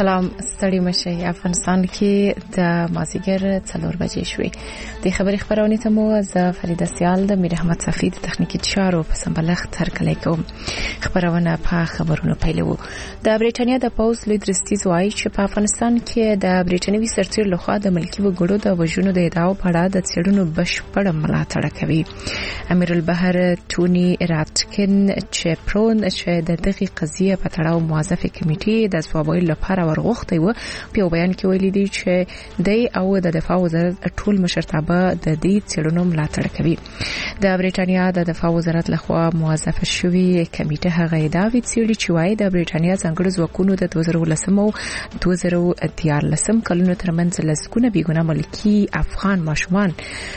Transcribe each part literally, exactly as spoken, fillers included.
سلام ستړي مشه. افغانستان کې د مازیګر څلور بجې شوې. د خبري خبرونه ته مو ز فریده سیال د میر احمد صفی د تخنیکی چارو په سمبلغ تر کلی کوم. خبرونه په خبرونو پیلو. د بریټانیا د پوز لوی درستیز وایي چې په افغانستان کې د بریټانوي سرتیر لخوا د ملکی وګړو د وژنو د ادعاو په اړه د څېړنو بشپړ ملاتړ کوي. امیر البحر ټونی راتکن چې پرون چې د دغه قضیه په تړاو موظفه کمیټې د ځوابوي لپاره ورغوښتي و په بیان کې ویلي دي چې د او د دفاع وزارت ټول مشرتابه د دې څېړنو ملاتړ کوي. د بریټانیا د دفاع وزارت لخوا موظفه شوی کمیټه هغه ادعاوې څېړي چې وايي د بریټانیا ځانګړي ځواکونو د دوه زره ولسم او دوه زره دیارلسم کلونو ترمنځ لسګونه بیګونه ملکی افغان ماشومان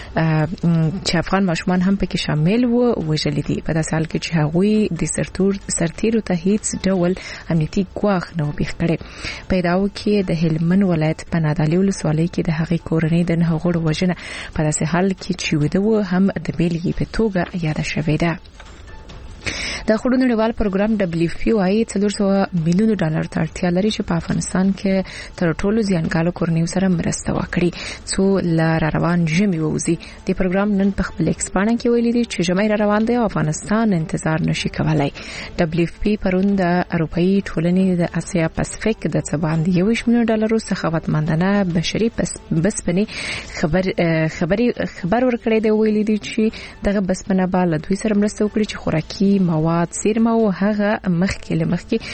چې افغان ماشومان هم پکې شامل وو وژل دي. په داسې حال کې چې هغوی د سرتور سرتیرو ته هیڅ ډول امنیتي ګواښ نه وبېخ کړي. پیداو کې د هلمند ولایت په نادعلي ولسوالۍ کې د هغې کورنۍ د نه غړو وژنه په داسې حال کې چې وده هم د بیلګې په توګه یاد شوې ده. د خړو نړیوال پروګرام دبليو اف پی وايي څلور سوه میلیون ډالر ته اړتیا لري چې په افغانستان کې تر ټولو زیانګالو کورنیو سره مرسته وکړي څو لار روان ژمي ووزي. د پروګرام نن په خپل ایکسپانه کې ویلي دي چې ژمي را روان دی او افغانستان انتظار نشي کولای. دبليو اف پی پرون د اروپאי ټولنې د اسیا پاسفیک د څه باندې یو میلیون ډالر سخاوتمندانه بشري بسپنې خبر خبري خبر ورکړی دی. ویلي دي چې دغه بسپنه به له دوی سره مرسته وکړي چې خوراکي مواد سیرمه او هغه مخکې لمخکې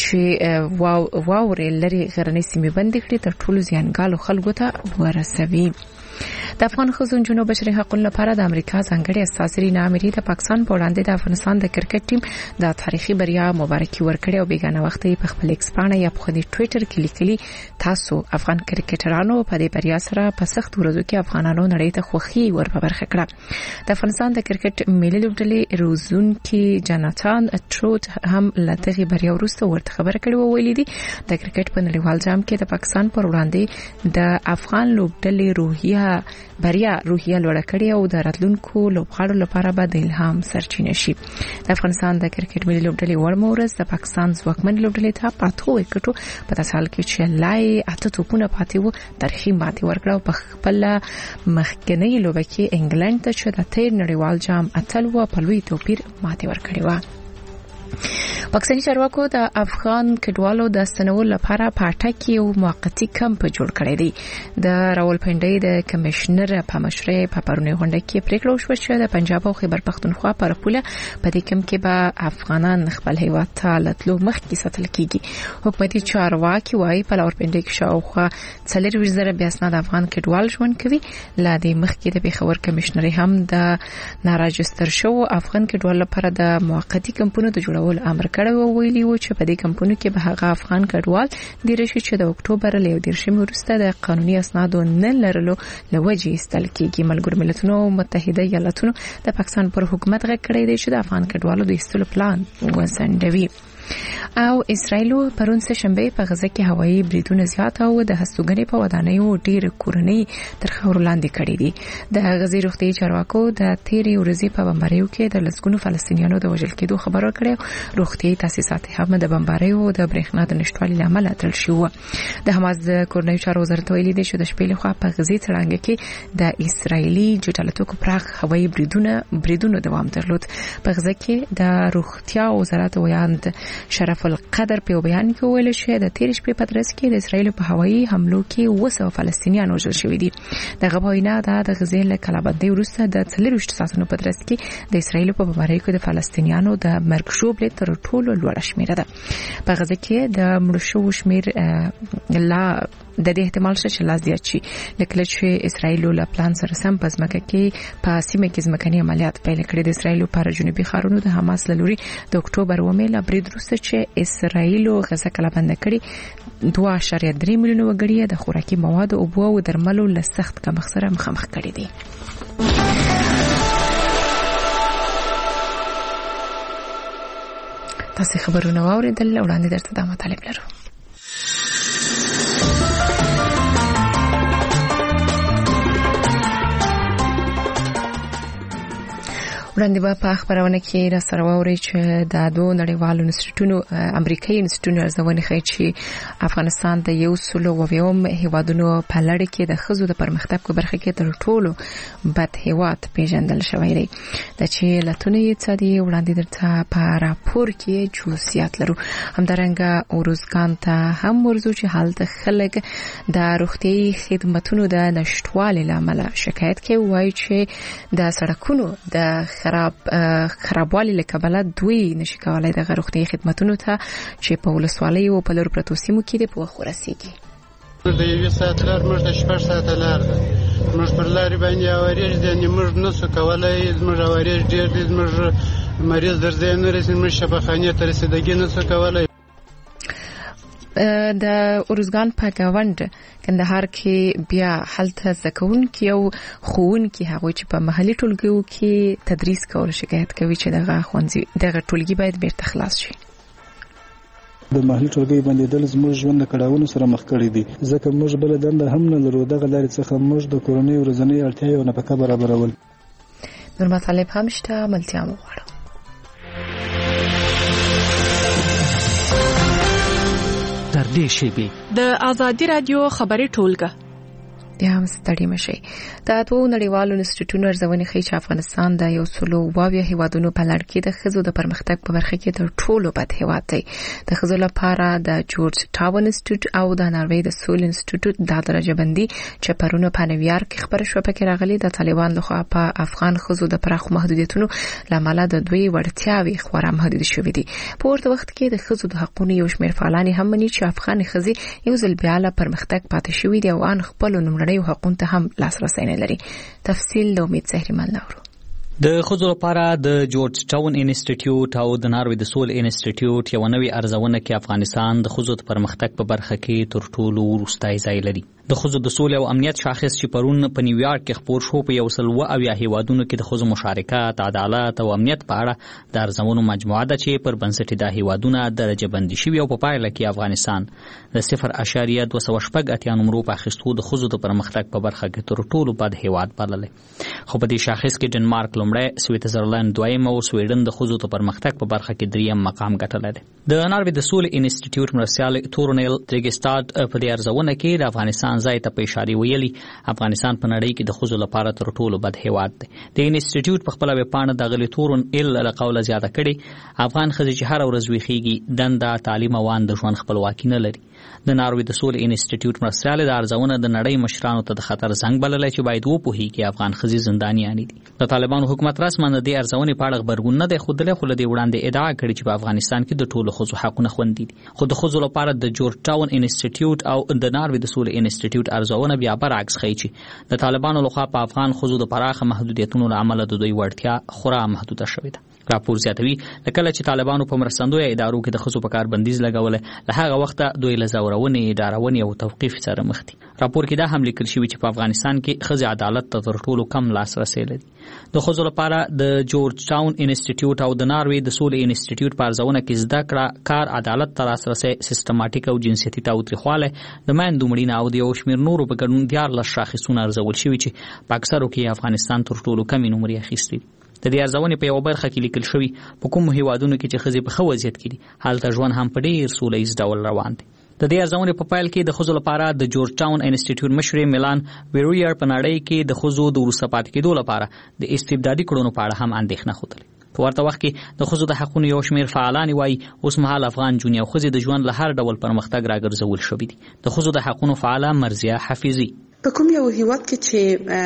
چې واو واورې لري غرنۍ سیمې بندې کړي تر ټولو زیانګالو خلکو ته ورسوي. د افغان ښځو نجونو بشري حقوقو لپاره د امریکا ځانګړي استازي رینا اميري د پاکستان په وړاندې د افغانستان د کرکټ ټیم د تاریخي بریا مبارکي ورکړې او بیګانه وخت په خپل ایکسپانه یا په ټوئیټر کې لیکلي تاسو افغان کرکټرانو په دې بریا سره په سخت ورځو کې افغانانو نړۍ ته خوښي ورپبرخه کړه. د افغانستان د کرکټ ملي لوبډلې روزون کې جاناتان ټروت هم لته بریا وروسته ورته خبره کړې و. ویلي دي د کرکټ په نړیوال جام کې د پاکستان پر وړاندې د افغان لوبډلې روحیه بریا روحیه لوړه کړې او د راتلونکو لوبغاړو لپاره به د الهام سرچینه شي. د افغانستان د کرکټ ملي لوبډلې ورمورز د پاکستان ځواکمن لوبډلې ته پاتو وکټو په تاسو حال کې چې لای اته توپونه پاتې وو تاریخي ماتې ورکړه او په خپل مخکنی لوبه کې انګلند ته چې د تیر نړیوال جام اتل و په لوی توپیر ماتې ورکړې و. پاکستاني چارواکو د افغان کډوالو د ستنولو لپاره پاټک یو موقتی کمپ جوړ کړی دی. د راولپنډۍ د کمشنر په مشرۍ په پرونی غونډه کې پریکړه وشوه چې د پنجاب او خیبر پختونخوا پر پوله په دې کمپ کې به افغانان خپل هیواد ته لتلو مخکې ساتل کیږي. حکومتي چارواکي وايي په راولپنډۍ کې شاوخوا څلور وزره بیا اسناد افغان کډوال ژوند کوي. لا د مخکې د پیښور کمشنر هم د ناراجستر شو افغان کډوال لپاره د موقتی کمپونو د جوړولو امر کړی و. ویلي و چې په دې کمپونو کې به هغه افغان کډوال د رشي چې د اکتوبر له دیرشم وروسته د قانوني اسنادو نه لرلو لوجې استل کېږي. ملګرو ملتونو متحده ایالاتونو د پاکستان پر حکومت غږ کړی دی چې د افغان کډوالو د ایستلو پلان وسنډوي. او اسرائیل پرون سه شنبه په غزه کې هوایي بریدونه زیات او د هستوګنې په ودانیو ډیر کورنۍ تر خاور لاندې کړې دي. د غزې روغتي چارواکو د تیری ورځې په بمباریو کې د لسګونو فلسطینیانو د وژل کېدو خبر ورکړی. روغتي تاسیسات هم د بمباریو د برېښنا د نشټوالي لامل تل شو. د حماس د کورنۍ چارو وزارت ویلي دی چې د شپې لخوا په غزې تړانګه کې د اسرائیلي جټالتوکو پراخ هوایي بریدونه بریدونو دوام درلود. په غزه کې د روغتیا وزارت ویاند شرف القدر په بیان کې ویل شوی د تیر شپې په ترڅ کې د اسرایل په هوایي حملو کې اوه سوه فلسطینیان وژل شوي دي. دغه وینا د غزې له کلابندۍ وروسته د څلوېښت ساعتونو په ترڅ کې د اسرایل په بمباریو کې د فلسطینیانو د مرګ شوبلې تر ټولو لوړه شمیره ده. په غزه کې د مړو شوو شمیر لا د دې احتمال شته چې لا زیات شي. لکه چې اسرایل له پلان سره سم په ځمکه کې په سیمه کې ځمکني عملیات پیل کړي. د اسرایل په جنوبي ښارونو د حماس له لوري د اکتوبر اووه لا برید وروسته چې اسرایل غزه کلابند کړي دوه اعشاریه درې میلیونه وګړي د خوراکي موادو او بو او درملو له سخت کمښت سره مخامخ کړي دي. تاسو خبرونه واوریدل وړاندې درته د مطالب لرو. وړاندې به په خبرونه کې را سره ووري چې د دوه نړیوالو انسټیټیوټونو امریکایي انسټیټیوټونو ارزونه ښیي چې افغانستان د یو سلو اووم هیوادونو په لړ کې د ښځو د پرمختګ په برخه کې تر ټولو بد هیواد پیژندل شوی دی. د چې لاتونی څه دی وړاندې درته په راپور کې جزئیات لرو. همدارنګه اوروزګان ته هم ورزو چې حالت خلک د روغتي خدماتو د نشټوالي لامل شکایت کوي، وایي چې د سړکونو د خراب خرابوالي لکبله دوی نشي کولای د روغتي خدماتو ته چې په ولسوالۍ او په لور پروتو سیمو کې د پوښ ورسیږي. د یوې ساعت لار موږ د شپږ ساعته لار ده، موږ پر لارې باندې اورېج دي، موږ نسو کولای، موږ اورېج ډېر دي، موږ مریض درځي نه رسي، موږ شفاخانه ته رسیدګي نسو کولای. د اوروزګان په گاوند کندهار کې بیا حالت زکون کې او خون کې هغه چې په محلي ټولګیو کې تدریس کول شکایت کوي چې دغه خوندزي دغه ټولګي باید بیرته خلاص شي. د محلي ټولګي باندې د زموږ ژوند د کړهونو سره مخ کړي دي، ځکه موږ بل دنده هم نه لرو. دغه لارې څخه موږ د کورنۍ ورځنۍ اړتیاوې او نفقه برابرول. نور مطالب هم شته، ملتیا مو غواړم. تر دې شی د آزادي رادیو خبري ټولګه بیا هم ستړي مشي. د دوه نړیوالو انسټیټیوټونو ارزونه ښیي چې افغانستان د یو سلو اووه هیوادونو په لړ کې د ښځو د پرمختګ په برخه کې تر ټولو بد هیواد دی. د ښځو لپاره د جورج ټاون انسټیټیوټ او د ناروې د سول انسټیټیوټ د درجه بندي چې پرونه په نیویارک کې خبره شوه پکې راغلي د طالبان لخوا په افغان ښځو د پراخ محدودیتونو لامل د دوی وړتیاوې خورا محدود شوې دي. په ورته وخت کې د ښځو د حقوقو یو شمېر فعالان هم مني چې افغان ښځې یو ځل بیا له پرمختګ پاتې شوې دي او ان خپل نومړني حقوقو ته هم لاسرسي نه لري. تفصیل د امید زهرمن نورو. د ښځو لپاره د جورج ټاون انسټیټیوټ او د ناروې د سول انسټیټیوټ یو نوې ارزونه کې افغانستان د ښځو د پرمختګ په برخه کې تر ټولو وروستی ځای لري. د ښځو د سولې او امنیت شاخص چې پرون په نیویارک کې خپور شو په یو سل اویا هیوادونو کې د ښځو مشارکت، عدالت او امنیت په اړه د ارزونو مجموعه ده چې پر بنسټ د هیوادونو درجه بندي شوی او په پایله کې افغانستان د صفر اعشاریه دوه سوه شپږ اتیا نمرو په اخیستو د ښځو د پرمختګ په برخه کې تر ټولو بد هیواد بللی. خو په دې شاخص کې ډنمارک لومړی، سویټزرلند دویم او سویډن د ښځو د پرمختګ په برخه کې دریم مقام ګټلی دی. د ناروې د سول انسټیټیوټ مرستیال تورنیل تریګسټاد په دې ارزونه کې د افغانستان ځای ته په اشاره ویلي افغانستان په نړۍ کې د ښځو لپاره تر ټولو بد هیواد دی. د انسټیټیوټ په خپل ویبپاڼه د غلي تورنیل له قوله زیاته کړي افغان ښځې چې هر ورځ ویښیږي دنده، تعلیم او د ژوند خپلواکي نه لري. د ناروې د سول انسټیټیوټ مرستیال د ارزونه د نړۍ مشرانو ته د خطر زنګ بللی چې باید وپوهیږي افغان ښځې زندانیانې دي. د طالبانو حکومت رسما د دې ارزونې په اړه غبرګون نه دی ښودلی، خو له دې وړاندې ادعا کړې چې په افغانستان کې د ټولو ښځو حقونه خوندي دي. خو د ښځو لپاره د جورج ټاون انسټیټیوټ او د ناروې د سول انسټیټیوټ ارزونه بیا برعکس ښیي چې د طالبانو لخوا په افغان ښځو د پراخه محدودیتونو له امله د دوی وړتیا خورا محدوده شوې ده. راپور زیاتوي لکه چې طالبانو په مرستندویه ادارو کې د ښځو په کار بندیز لګولی، له هغه وخته دوی له ځورونې، ډارونې او توقیف سره مخ دي. راپور کې دا هم لیکل شوي چې په افغانستان کې ښځې عدالت ته تر ټولو کم لاسرسی لري. د ښځو لپاره د جورج ټاون انسټیټیوټ او د ناروې د سول انسټیټیوټ په ارزونه کې زده کړه، کار، عدالت ته لاسرسی، سیستماتیک او جنسیتي تاوتریخوالی، د میندو مړینه او د یو شمېر نورو په ګډون دیارلس شاخصونه ارزول شوي چې په اکثرو کې افغانستان تر ټولو کمې نمرې اخیستې دي. د دې ارزونې په یو برخه کې لیکل شوي په کومو هیوادونو کې چې ښځې په ښه وضعیت کې دي هلته ژوند هم په ډېر سوله ییز ډول روان دی. د دې ارزونې په پیل کې د ښځو لپاره د جورج ټاون انسټیټیوټ مشرې میلان ویرویر په نړۍ کې د ښځو د وروسته پاتې کېدو لپاره د استبدادي کړنو په اړه هم اندېښنه ښودلې. په ورته وخت کې د ښځو د حقونو یو شمېر فعالان وایي اوس مهال افغان نجونې او ښځې د ژوند له هر ډول پرمختګ راګرځول شوي دي. د ښځو د حقونو فعاله مرضیه حفیظي په کوم یو هیواد کې چې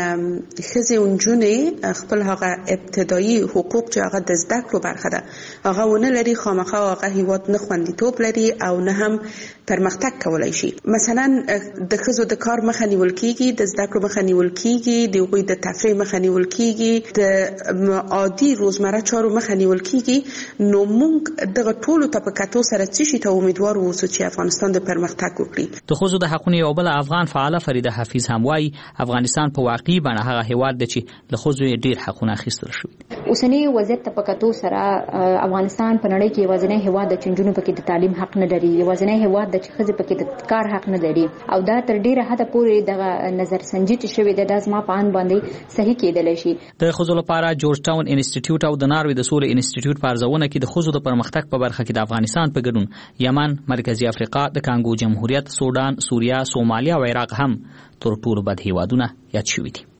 ښځې او نجونې خپل هغه ابتدایي حقوق چې هغه د زده کړو برخه ده هغه ونه لري، خامخا هغه هیواد نه خوندیتوب لري او نه هم پرمختګ کولای شي. مثلا د ښځو د کار مخه نیول کیږي، د زده کړو مخه نیول کیږي، د هغوی د تفریح مخه نیول کیږي، د عادي روزمره چارو مخه نیول کیږي. نو موږ دغه ټولو ته په کتو سره څه شي ته امیدوار اوسو چې افغانستان د پرمختګ وکړي. د ښځو د حقونو یو بل افغان فعاله فریده حفیظ هم وایي افغانستان په واقعي بڼه هغه هیواد دی چې له ښځو یې ډېر حقونه اخیستل شوي. اوسنی وضعیت په کتو سره افغانستان په نړۍ کې یوازینی هیواد د چنجونو پکې د تعلیم حق نه لري، یوازینی هیواد د چې ښځې پکې د کار حق نه لري، او دا تر ډیره حده پورې د نظر سنجي چې شوې ده دا زما په ان باندې صحیح کېدلی شي. د ښځو لپاره جورج ټاون انسټیټیوټ او د ناروې د سولې انسټیټیوټ په ارزونه کې د ښځو د پرمختګ په برخه کې د افغانستان په ګډون یمن، مرکزی افریقا، د کانګو جمهوریت، سودان، سوریه، سومالیا او عراق هم تر ټولو بد هیوادونه یاد شوي دي.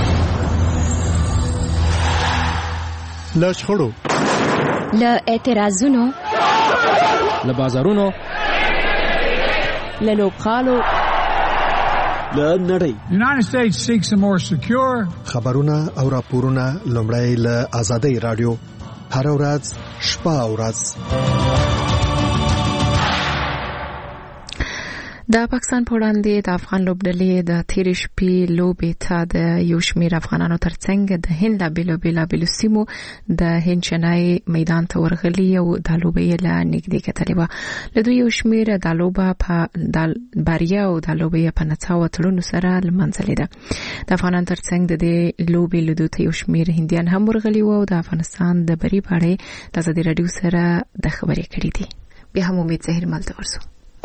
له شخړو، له اعتراضونو، له بازارونو، له لوبغالو، له نړۍ. United States seeks a more secure. خبرونه او راپورونه لومړی له آزادۍ رادیو هر ورځ شپه او ورځ. د پاکستان په وړاندې د افغان لوبډلې د تېرې شپې لوبې ته د یو شمېر افغانانو ترڅنګ د هند له بېلو بېلابېلو سیمو د هند چنای میدان ته ورغلي او دا لوبه یې له نږدې کتلې وه. له دوی یو شمېر دا لوبه په بریا او دا لوبه یې په نڅا تړونو سره لمانځلې ده. د افغانانو ترڅنګ د دې لوبې لیدو ته یو شمېر هندیان هم ورغلي وو او د افغانستان د بري په اړه د ازادي راډیو سره د خبرې کړې دي. بیا هم امید ظاهر ملته ورسو.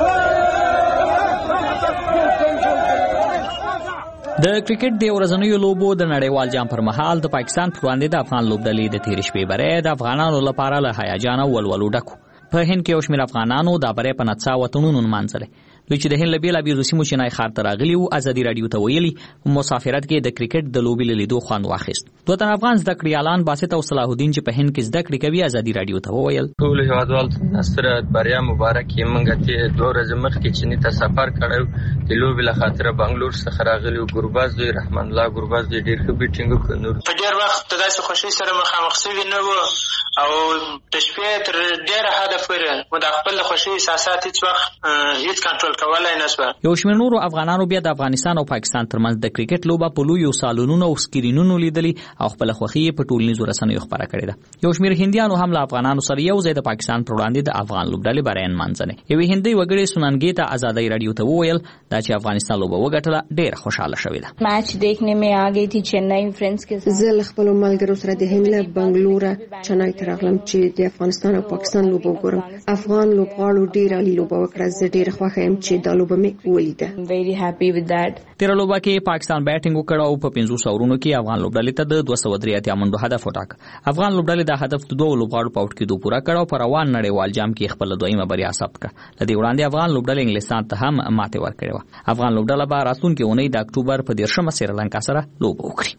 د کرکټ د ورځنیو لوبو د نړیوال جام پر مهال د پاکستان پر وړاندې د افغان لوبډلې د تېرې شپې بری د افغانانو لپاره له هیجان او ولولو ډک. په هند کې یو شمېر افغانانو دا بری په نڅا او تړونونو نمانځلی. دوی چې د هند له بېلابېلو سیمو چنای ښار ته راغلي وو ازادي راډیو ته ویلي مسافرت کې د کرکټ د لوبې له لیدو خوند واخیست. دوه تن افغان زده کړیالان باسط او صلاح الدین چې په هند کې زده کړې کوي ازادي راډیو ته وویل ټول هیوادوالو ته ستره بریا مبارک یې. موږ ته دوه ورځې مخکې چیني ته سفر کړی د لوبې له خاطره بنګلور څخه راغلي وو. ګورباز دوی رحمان الله ګورباز دوی ډېر ښه بیټینګ وکړ. نور په ډېر وخت داسې خوښۍ سره مخامخ شوي نه وو او د شپې تر ډېره حده پورې مو د خپل خوښۍ احساسات هېڅ وخت هېڅ کنټرول کولی نه شوه. یو شمېر نورو افغانانو بیا د افغانستان او پاکستان ترمنځ د کرکټ لوبه په لویو سالونونو او سکرینونو لیدلي او خپل خوښي په ټولنیزو رسنیو خپره کړې ده. یو شمېر هندیانو هم له افغانانو سره یو ځای د پاکستان پر وړاندې د افغان لوبډلې بری نمانځلې. یوې هندۍ وګړې سونانګې ته ازادۍ راډیو ته وویل دا چې افغانستان لوبه وګټله ډېره خوشحاله شوې ده. میچ دیکھنے میں آ گئی تھی چنئی فرینډز کې. زه له خپلو ملګرو سره د هند له بنګلوره چنای ته راغلم چې د افغانستان او پاکستان لوبه وګورم. افغان لوبغاړو ډېره عالي لوبه وکړه. زه ډېره خوښه یم چې دا لوبه مې ولیده. very happy with that. تیر لوبه کې پاکستان بیټینګ وکړ او په پنځوس اورونو کې افغان لوبډلې ته د دوه سوه درې اتیا منډو هدف وټاکه. افغان لوبډلې دا هدف د دوه لوبغاړو په اوټ کېدو پوره کړ او په روان نړیوال جام کې خپل دویمه بریا ثبت کړه. له دې وړاندې افغان لوبډلې انګلستان ته هم ماتې ورکړې وه. افغان لوبډله به راتلونکې اونۍ د اکتوبر په دېرشمه سریلانکا سره لوبه وکړي.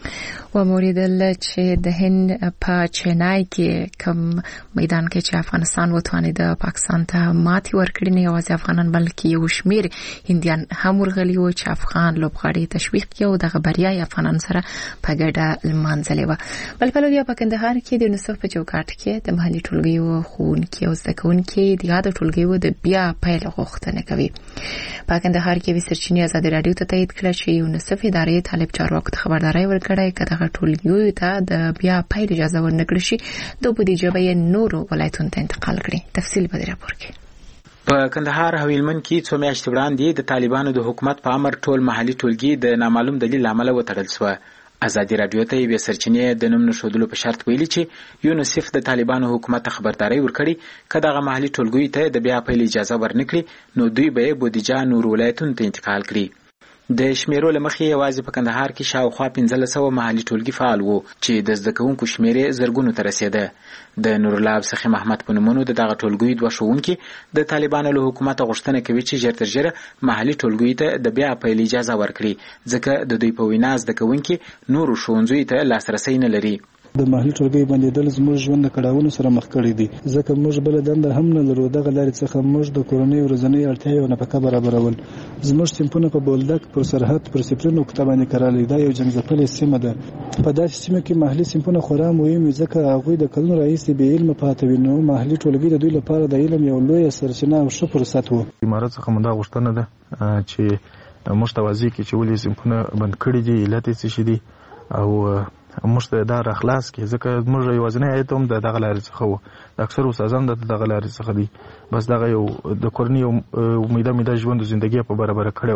و موریدل چې د هند په چنای کې کوم میدان کې چې افغانستان وتوانید پاکستان ته ماتې ورکړي نه یوازې افغانان بلکې یو شمېر هندیان هم ورغلي وو چې افغان لوبغاړي تشویق کړي او دغه بریا یې افغانان سره په ګډه لمانځلې وه. بل پلو بیا په کندهار کې د یونیسف په چوکاټ کې د محلي ټولګیو ښوونکي او زده کوونکي د یادو ټولګیو د بیا پیل غوښتنه کوي. په کندهار کې سرچینې ازادي راډیو ته تایید کړه چې یونیسف ادارې طالب چارواکو ته خبرداری ورکړی که دغه ټولګیو ته د بیا پیل اجازه ورنکړل شي د بودیجه به یې نورو ولایتونو ته انتقال کړي. تفصیل به در راپور کې. په کندهار هویلمن کې څو میاشتې وړاندې د طالبانو د حکومت په امر ټول محلي ټولګي د نامعلوم دلیل عمله وتړل شوه. ازادي راډیو ته یې سرچینې د نوم نښودلو په شرط ویلي چې یونیسف د طالبانو حکومت ته خبرداری ورکړي که دغه محلي ټولګیو ته د بیا پیل اجازه ورنکړي نو دوی به یې بودیجه نورو ولایتونو ته انتقال کړي. د شمیرو لمخې یوازې په کندهار کې شاوخوا پنځلس سوه محلي ټولګي فعال وو چې د زده کوونکو شمېر یې زرګونو ته رسېده. د نورالله سخي محمد په نومونو د دغه ټولګیو دوه ښوونکي د طالبانو له حکومته غوښتنه کوي چې ژر تر ژره محلي ټولګیو ته د بیا پیل اجازه ورکړي ځکه د دوی په وینا زده کوونکي نورو ښوونځیو ته لاسرسی نه لري. د محلي ټولګي بندیدل زموږ ژوند د کړاوونو سره مخ کړی دي ځکه موږ بل دنده هم نه لرو. دغه لارې څخه موږ د کورنۍ ورځنۍ اړتیاوې او نفقه برابرول. زموږ سیمپونه په بولدک پر سرحد پر سپرینو کتابانې کرالي. دا یو جنګ سیمه ده. په داسې سیمه کې محلي سیمپونه خورا مهم وي ځکه هغوی د کلونو راهیسې بې علمه پاتې وي. نو محلي ټولګي د دوی لپاره د علم یو لویه سرچینه او ښه فرصت و. امارات څخه موږ دا غوښتنه ده چې موږ ته واضح کړي چې ولې سیمپونه بند کړي دي، علت یې څه شي دي او موږ ته دا راخلاص کړي ځکه موږ یوازینی عاید هم د دغه لارې څخه و. د اکثرو استادان د دغه لارې څخه دي. بس دغه یو د کورنۍ یو امیده امیده ژوند د زندګۍ په برابره کړې وه.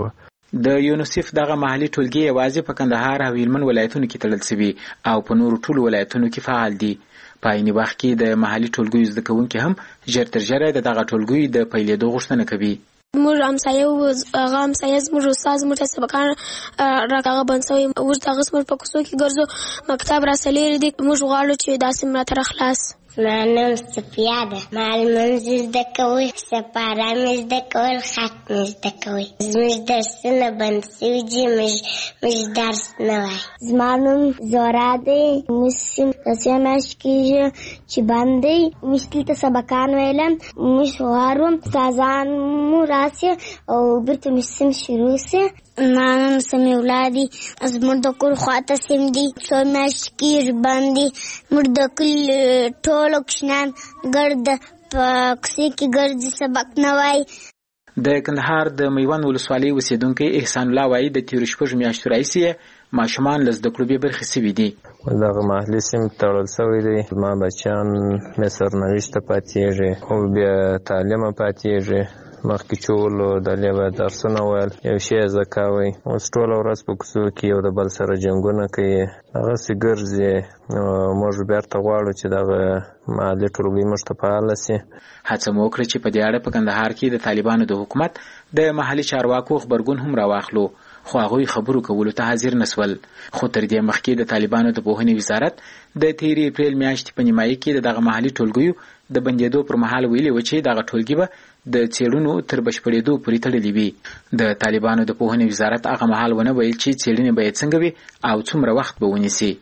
د یونیسف دغه محلي ټولګي یوازې په کندهار او هلمند ولایتونو کې تړل شوي او په نورو ټولو ولایتونو کې فعال دي. په عیني وخت کې د محلي ټولګیو زده کوونکي هم ژر تر ژره د دغه ټولګیو د پیلېدو غوښتنه کوي. موږ همسایه وو، هغه همسایه زموږ استاد زموږ ته سبقان راکاغه بند شوی، اوس دغه زموږ په کوڅو کې ګرځو، مکتب راسه لرې دی. موږ غواړو چې داسې ملاتړ خلاص. زما نوم صفیه ده، ما لمونځ زده کوئ، سپاره مې زده کول، خط مې زده کوئ. زموږ درسونه بند سوي دي، موږ درس نه وایو. زما نوم زورا دی، موږ داسې میاشت کېږي چې بند دی، موږ دلته سبقان ویلم. موږ غواړو استادان مو راسي او بیرته موږ سیم شروع سي. ما نوم سمیع الله دی، زموږ د کور خواته سیم دی، څو میاشتې کېږي بند دی. موږ د کلي ټولو کوچنیان ګرد په کوڅې کې ګرځي، سبق نه وایي. د کندهار د میوند ولسوالۍ اوسېدونکی احسان الله وایي د تېرو شپږو میاشتو راهیسې ماشومان له زده کړو بې برخې سوي دي. دغه محلي سیم تړل سوی دی، زما بچیان مې سرنوشته پاتېږي او بیا تعلیمه پاتېږي. مخکې چې ولو دلې به درسونه ویل، یو شی یې زده کوئ. اوس ټوله ورځ په کوڅو کې یو د بل سره جنګونه کوي، هغسې ګرځي. موږ بیرته غواړو چې دغه محلي ټولګۍ موږ ته فعاله سي. هڅه مو وکړه چې په دې اړه په کندهار کې د طالبانو د حکومت د محلي چارواکو غبرګون هم راواخلو، خو هغوی خبرو کولو ته حاضر نسول. خو تر دې مخکې د طالبانو د پوهنې وزارت د تېرې اپریل میاشتې په نیمایي کې د دغه محلي ټولګیو د بندېدو پر مهال ویلي و چې دغه ټولګي به د څېړنو تر بشپړېدو پورې تړلې وي. د طالبانو د پوهنې وزارت هغه مهال ونه ویل چې څېړنې به یې څنګه وي او څومره وخت به ونیسي.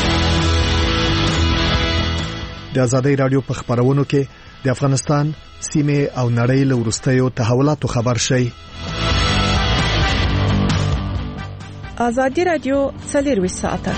د ازادۍ راډیو په خبرونو کې د افغانستان سیمه او نړۍ له وروستیو تحولاتو خبر شي. ازادي راډیو څلور ساعته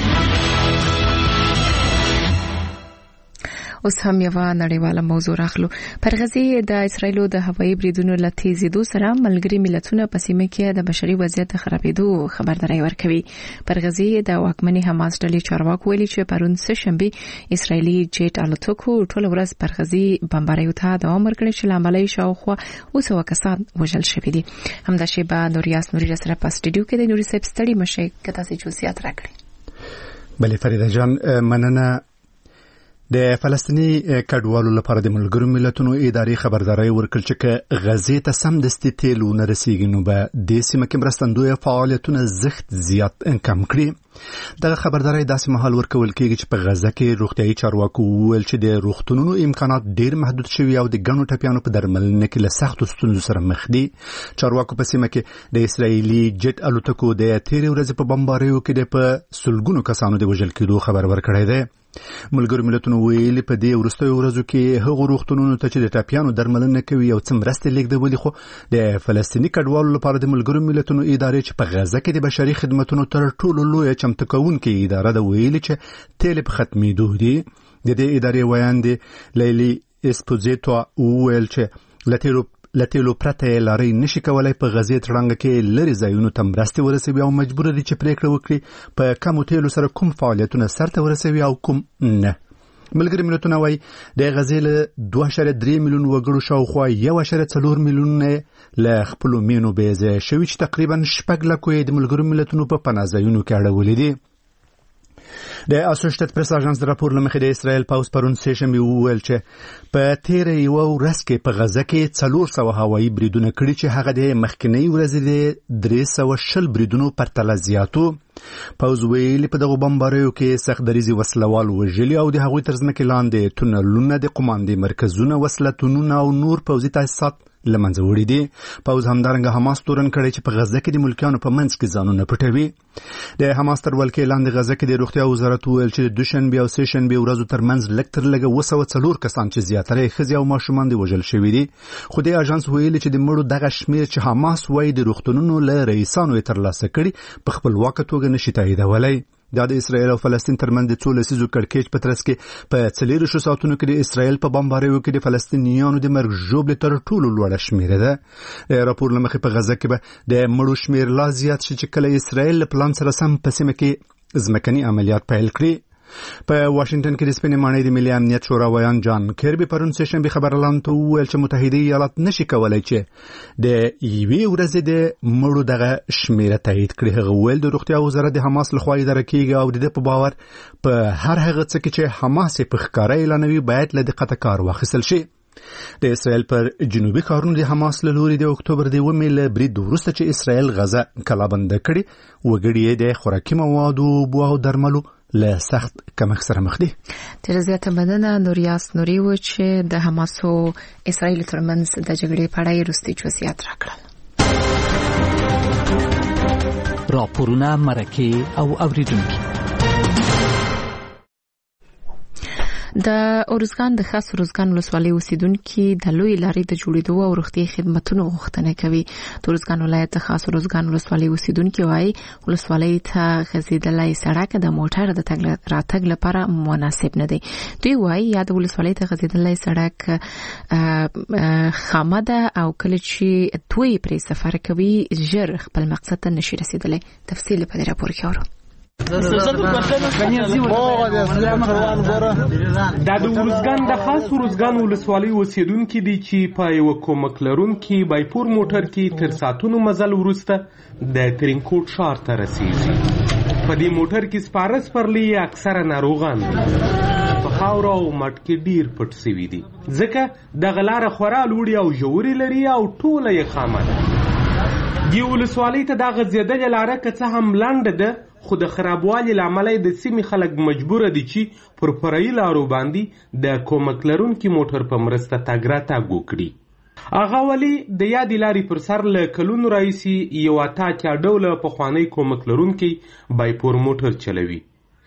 اوس هم یو نړیواله موضوع راخلو. پر غزه د اسرایلو د هوایي بریدونو له تیزیدو سره ملګری ملتونه په سیمه کې د بشري وضعیت خرابېدو خبرداري ورکوي. پر غزه د واکمنې حماس ډلې چارواکو ویلي چې پرون سه شنبه اسرایلی جیټ الوتکو ټول ورځ پر غزه بمباریو ته دوام ورکړي چې لامل یې شاوخوا اوسه کسان وژل شوي دي. همداشي به نوریاس نوري سره په سټډیو کې د نوري صاحب ستړي مشه کته سي جوسیات راکړي. بلې فریده جان مننه. د فلسطینی کډوالو لپاره د ملګرو ملتونو ادارې خبرداري ورکړ چې غزې ته سم دستي تیل ونه رسیږي نو به د سیمه کې مرستندوی فعالیتونه زښت زیات کم کړي. دغه خبرداري داسې مهال ورکول کېږي چې په غزه کې روغتيایي چارواکو وویل چې د روغتونونو امکانات ډېر محدود شوي او د ګڼو ټپیانو په درملنه کې له سختو ستونزو سره مخ دي. چارواکو په سیمه کې د اسرایلی جیټ الوتکو د تیرې ورځې په بمباریو کې د په سلګونو کسانو د وژل کېدو خبر ورکړی دی. ملګرو ملتونو ویلي په دې وروستیو ورځو کې هغو روغتونونو ته چې د ټپیانو درملنه کوي او څه مرستې لیږدولې، خو د فلسطیني کډوالو لپاره د ملګرو ملتونو ادارې چې په غزه کې د بشري خدمتونو تر ټولو لویه چمتو کوونکې اداره ده ویلي چې تیل په ختمېدو دي. د دې ادارې ویاندې لیلی اسپوزیتو وویل چې له تیلو لتیلو پرته لاري نشي کولای په غزې ترنګ کې لري ځایونو ته مرستې ورسوي او مجبور دي چې پریکړه وکړي په کمو تیلو سره کوم فعالیتونه سرته ورسوي او کوم نه. ملګري ملتونه وايي د غزې له دوه اعشاریه درې میلیون وګړو شاوخوا یو اعشاریه څلور میلیون له خپلو مینو بېځایه شوي چې تقریبا شپږ لکو یې د ملګرو ملتونو په پناه ځایونو کې اړولي دي. د اسوسییټډ پریس اژانس د راپور لمخې د اسرائیل پاوس پرون سه شنبه وویل چې په تیرې یو ورځ کې په غزه کې څلور سوه هوایي بریدونه کړي چې هغه د مخکنۍ ورځې د درې سوه شل بریدونو پرتله زیاتو. پاوز ویلي په دغو بمباریو کې سخت دریزي وسلوال وژلي او د هغوی تر ځمکې لاندې تونلونه، د قماندې مرکزونه، وسلتونونه او نور پوځي تاسیسات له منځه وړي دي. پوځ همدارنګه حماس تورن کړی چې په غزه کې د ملکیانو په منځ کې ځانونه پټوي. د حماس تر ولکې لاندې غزه کې د روغتیا وزارت وویل چې د دوشنبه او سه شنبه ورځو ترمنځ لږ تر لږه اوه سوه څلور کسان چې زیاتره یې ښځې او ماشومان دي وژل شوي دي. خو د اژانس ویلي چې د مړو دغه شمېر چې حماس وایي د روغتونونو له رئیسانو یې ترلاسه کړي په خپلواکه توګه نشي تاییدولی. دا د اسرائیل او فلسطین ترمنځ د څو لسیزو کړکېچ په ترڅ کې په څلېرویشتو ساعتونو کې د اسرائیل په بمباریو کې د فلسطینیانو د مرګ ژوبلې تر ټولو لوړه شمېره ده. راپور له مخې په غزه کې به د مړو شمېر لا زیات شي چې کله اسرائیل له پلان سره سم په سیمه کې ځمکني عملیات پیل کړي. په واشنگټن کې د سپینې ماڼۍ د ملي امنیت شوراویان جان کیربي پرون سه شنبه خبرلاندو ته وویل چې متحده ایالات نشي کولای چې د یوې ورځې د مړو دغه شمیره تایید کړي. هغه وویل د روغتیا وزارت د حماس لخوا اداره کیږي او د په باور په هر هغه څه کې چې حماس په ښکاره اعلانوي باید له دقته کار واخیستل شي. د اسرائیل پر جنوبي ښارونو د حماس له لوري د اکتوبر د اوومې له برید وروسته چې اسرائیل غزه کلابنده کړي، وګړي یې د خوراکي موادو، اوبو او درملو له سخت کمښت سره مخ دي. ډېره زیاته مننه نوریاس نوري و چې د حماس او اسرائیل ترمنځ د جګړې په اړه وروستي جزئیات راکړل. راپورونه، مرکې او اوریدونکي. د اورزګان د خاص اورزګان ولسوالۍ اوسیدونکو د لوی لارې د جوړېدو او روغتي خدماتو غوښتنه کوي. د اورزګان ولایت د خاص اورزګان ولسوالۍ اوسیدونکو وايي ولسوالۍ ته غځېدلای سړک د موټر د تګ راتګ لپاره مناسب نه دی. دوی وايي یا د ولسوالۍ ته غځېدلای سړک خامده او کله چې دوی پرې سفر کوي ژر خپل مقصد ته نشي رسیدلی. تفصیل په دې راپور کې اورو. دا د ورزګان د خاص ورزګان ولسوالۍ اوسیدونکي دي چې په یو کومک لرونکي بایپور موټر کې تر ساعتونو مزل وروسته د ترینکوټ ښار ته رسیږي. په دې موټر کې سپاره سپرلي اکثره ناروغان په خاوره او مټ کې ډیر پټ سوي دي، ځکه دغه لاره خورا لوړې او ژورې لري او ټوله یې خامه ده. دې ولسوالۍ ته دا غځېدلې لاره که څه هم لنډه ده، خو د خرابوالي له امله د سیمې خلک مجبوره دي چې پر فرعي لارو باندې د کومک لرونکي موټر په مرسته تګ راتګ وکړي. هغه ولې د یادې لارې پر سر له کلونو راهیسې یو اته اتیا ډوله پخوانی کومک لرونکی بایپور موټر چلوي.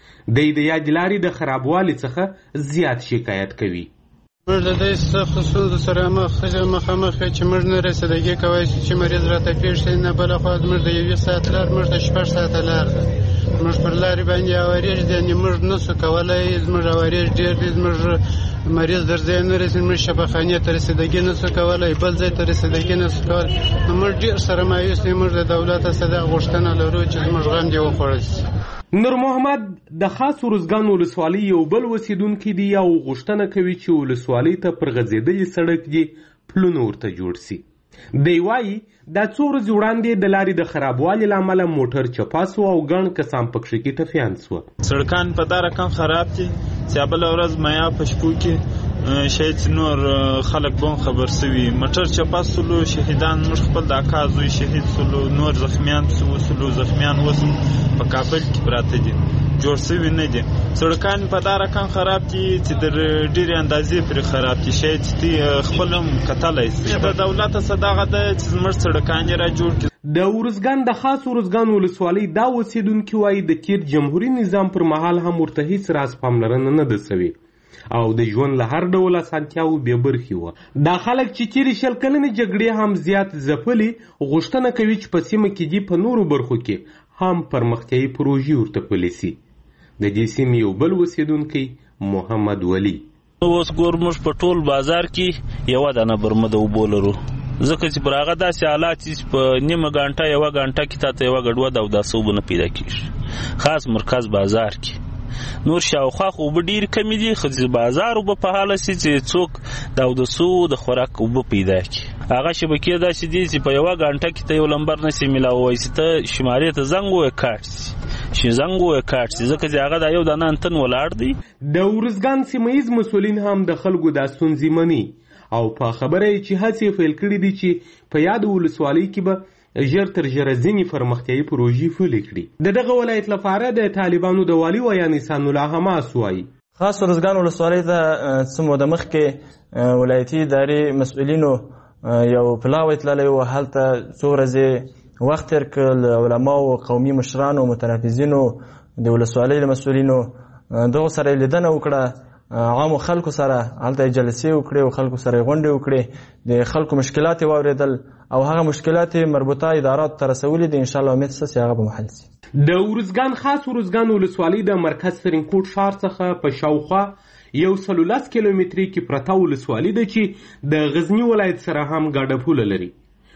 دی د یادې لارې د خرابوالي څخه زیات شکایت کوي. موږ د دې سختو ستونزو سره مخامخ یو چې موږ نه رسیدګي کولی شو چې مریض راته پېښ شي، نه بله خوا زموږ د یوې ساعت لار موږ ته شپږ ساعته لار ده. موږ پر لارې باندې اوریج دی، یعنې موږ نه سو کولی، زموږ اوریج ډېر دی، زموږ مریض در ځای نه رسېږي، موږ شفاخانې ته رسیدګي نه سو کولی، بل ځای ته رسیدګي نه سو کولی. نو موږ ډېر سره مایوس یو. موږ د دولته څخه دا غوښتنه لرو چې زموږ غم دې وخوړل شي. نور محمد د خاص ورزګان ولسوالۍ یو بل اوسیدونکی دی او غوښتنه کوي چې ولسوالۍ ته پر غځېدلي سړک یې پلونه ورته جوړ سي. دی وایي دا څو ورځې وړاندې د لارې د خرابوالي له امله موټر چپا سو او ګڼ کسان پکښې کې ټپیان سوه. سړکان په دا رقم خراب دي چې بله ورځ میا په شپو کې شاید نور خلک به خبر سوي. موټر چپا سولو، شهیدان موږ خپل د اکا زوی شهید سولو، نور زخمیان سولو، زخمیان اوس په کابل کې پراته دي، جوړ سوي نه دي. سړکان په دا رقم خراب دي چې در ډېرې اندازې پرې خراب دي، شاید چې خپل هم کتلی شي. د دولته څه دغه ده چې زموږ سړکان یې را جوړ کړي. د ورزګان د خاص ورزګان ولسوالۍ دا اوسیدونکي وایي د تیر جمهوري نظام پر مهال هم ورته هیڅ راز پاملرنه نه ده سوې او د ژوند له هر ډول اسانتیاوو بې برخې وه. دا خلک چې تېرې شل کلنې جګړې هم زیات ځپلي، غوښتنه کوي چې په سیمه کې دي په نورو برخو کې هم پرمختیایي پروژې ورته پلي سي. د دې سیمې یو بل اوسیدونکی محمد ولی: اوس ګور موږ په ټول بازار کې یوه دانه برمه د اوبو لرو، ځکه چې پر هغه داسې حالات چې په نیمه ګنټه یوه ګنټه کې تا ته یوه ګډوډ او داسې اوبه نه پیدا کېږي، خاص مرکز بازار کې. نور شاوخوا خو اوبه ډېرې کمې دي، خو بازار اوبه په حاله سي چې څوک د اودسو د خوراک اوبه پیدا کړي. هغه شبکې داسې دي چې په یوه ګنټه کې ته یو لمبر نسي میلاوی چې ته شمارې ته زنګ ووایې کاټ سي چې زنګ ووایې کاټ سي، ځکه چې هغه دا یو دانه انتن ولاړ دی. د ورزګان سیمه ییز مسؤلین هم د خلکو دا ستونزې مني او په خبره یې چې هڅې پیل کړي دي چې په یاد ولسوالۍ کې به ژر تر ژره ځینې پرمختیایي پروژې پلي کړي. د دغه ولایت لپاره د طالبانو د والي ویان احسان الله حماس وایي: خاص ورزګان ولسوالۍ ته څه موده مخکې ولایتي ادارې مسؤلینو یو پلاوی تللی و، هلته څو ورځې وخت تېر کړ، له علماو، قومي مشرانو، متنفذینو، د ولسوالۍ له مسؤلینو دغو سره یې لیدنه وکړه، عامو خلکو سره هلته یې جلسې وکړې او خلکو سره یې غونډې وکړې، د خلکو مشکلات یې واورېدل او هغه مشکلات یې مربوطه اداراتو ته رسولي دي. انشاءالله امید شته چې هغه به محل شي. د ورزګان خاص ورزګان ولسوالۍ د مرکز ترینکوټ ښار څخه په شاوخوا یو سل لس کیلومترۍ کې پرته ولسوالۍ ده چې د غزني ولایت سره هم ګډه پوله لري.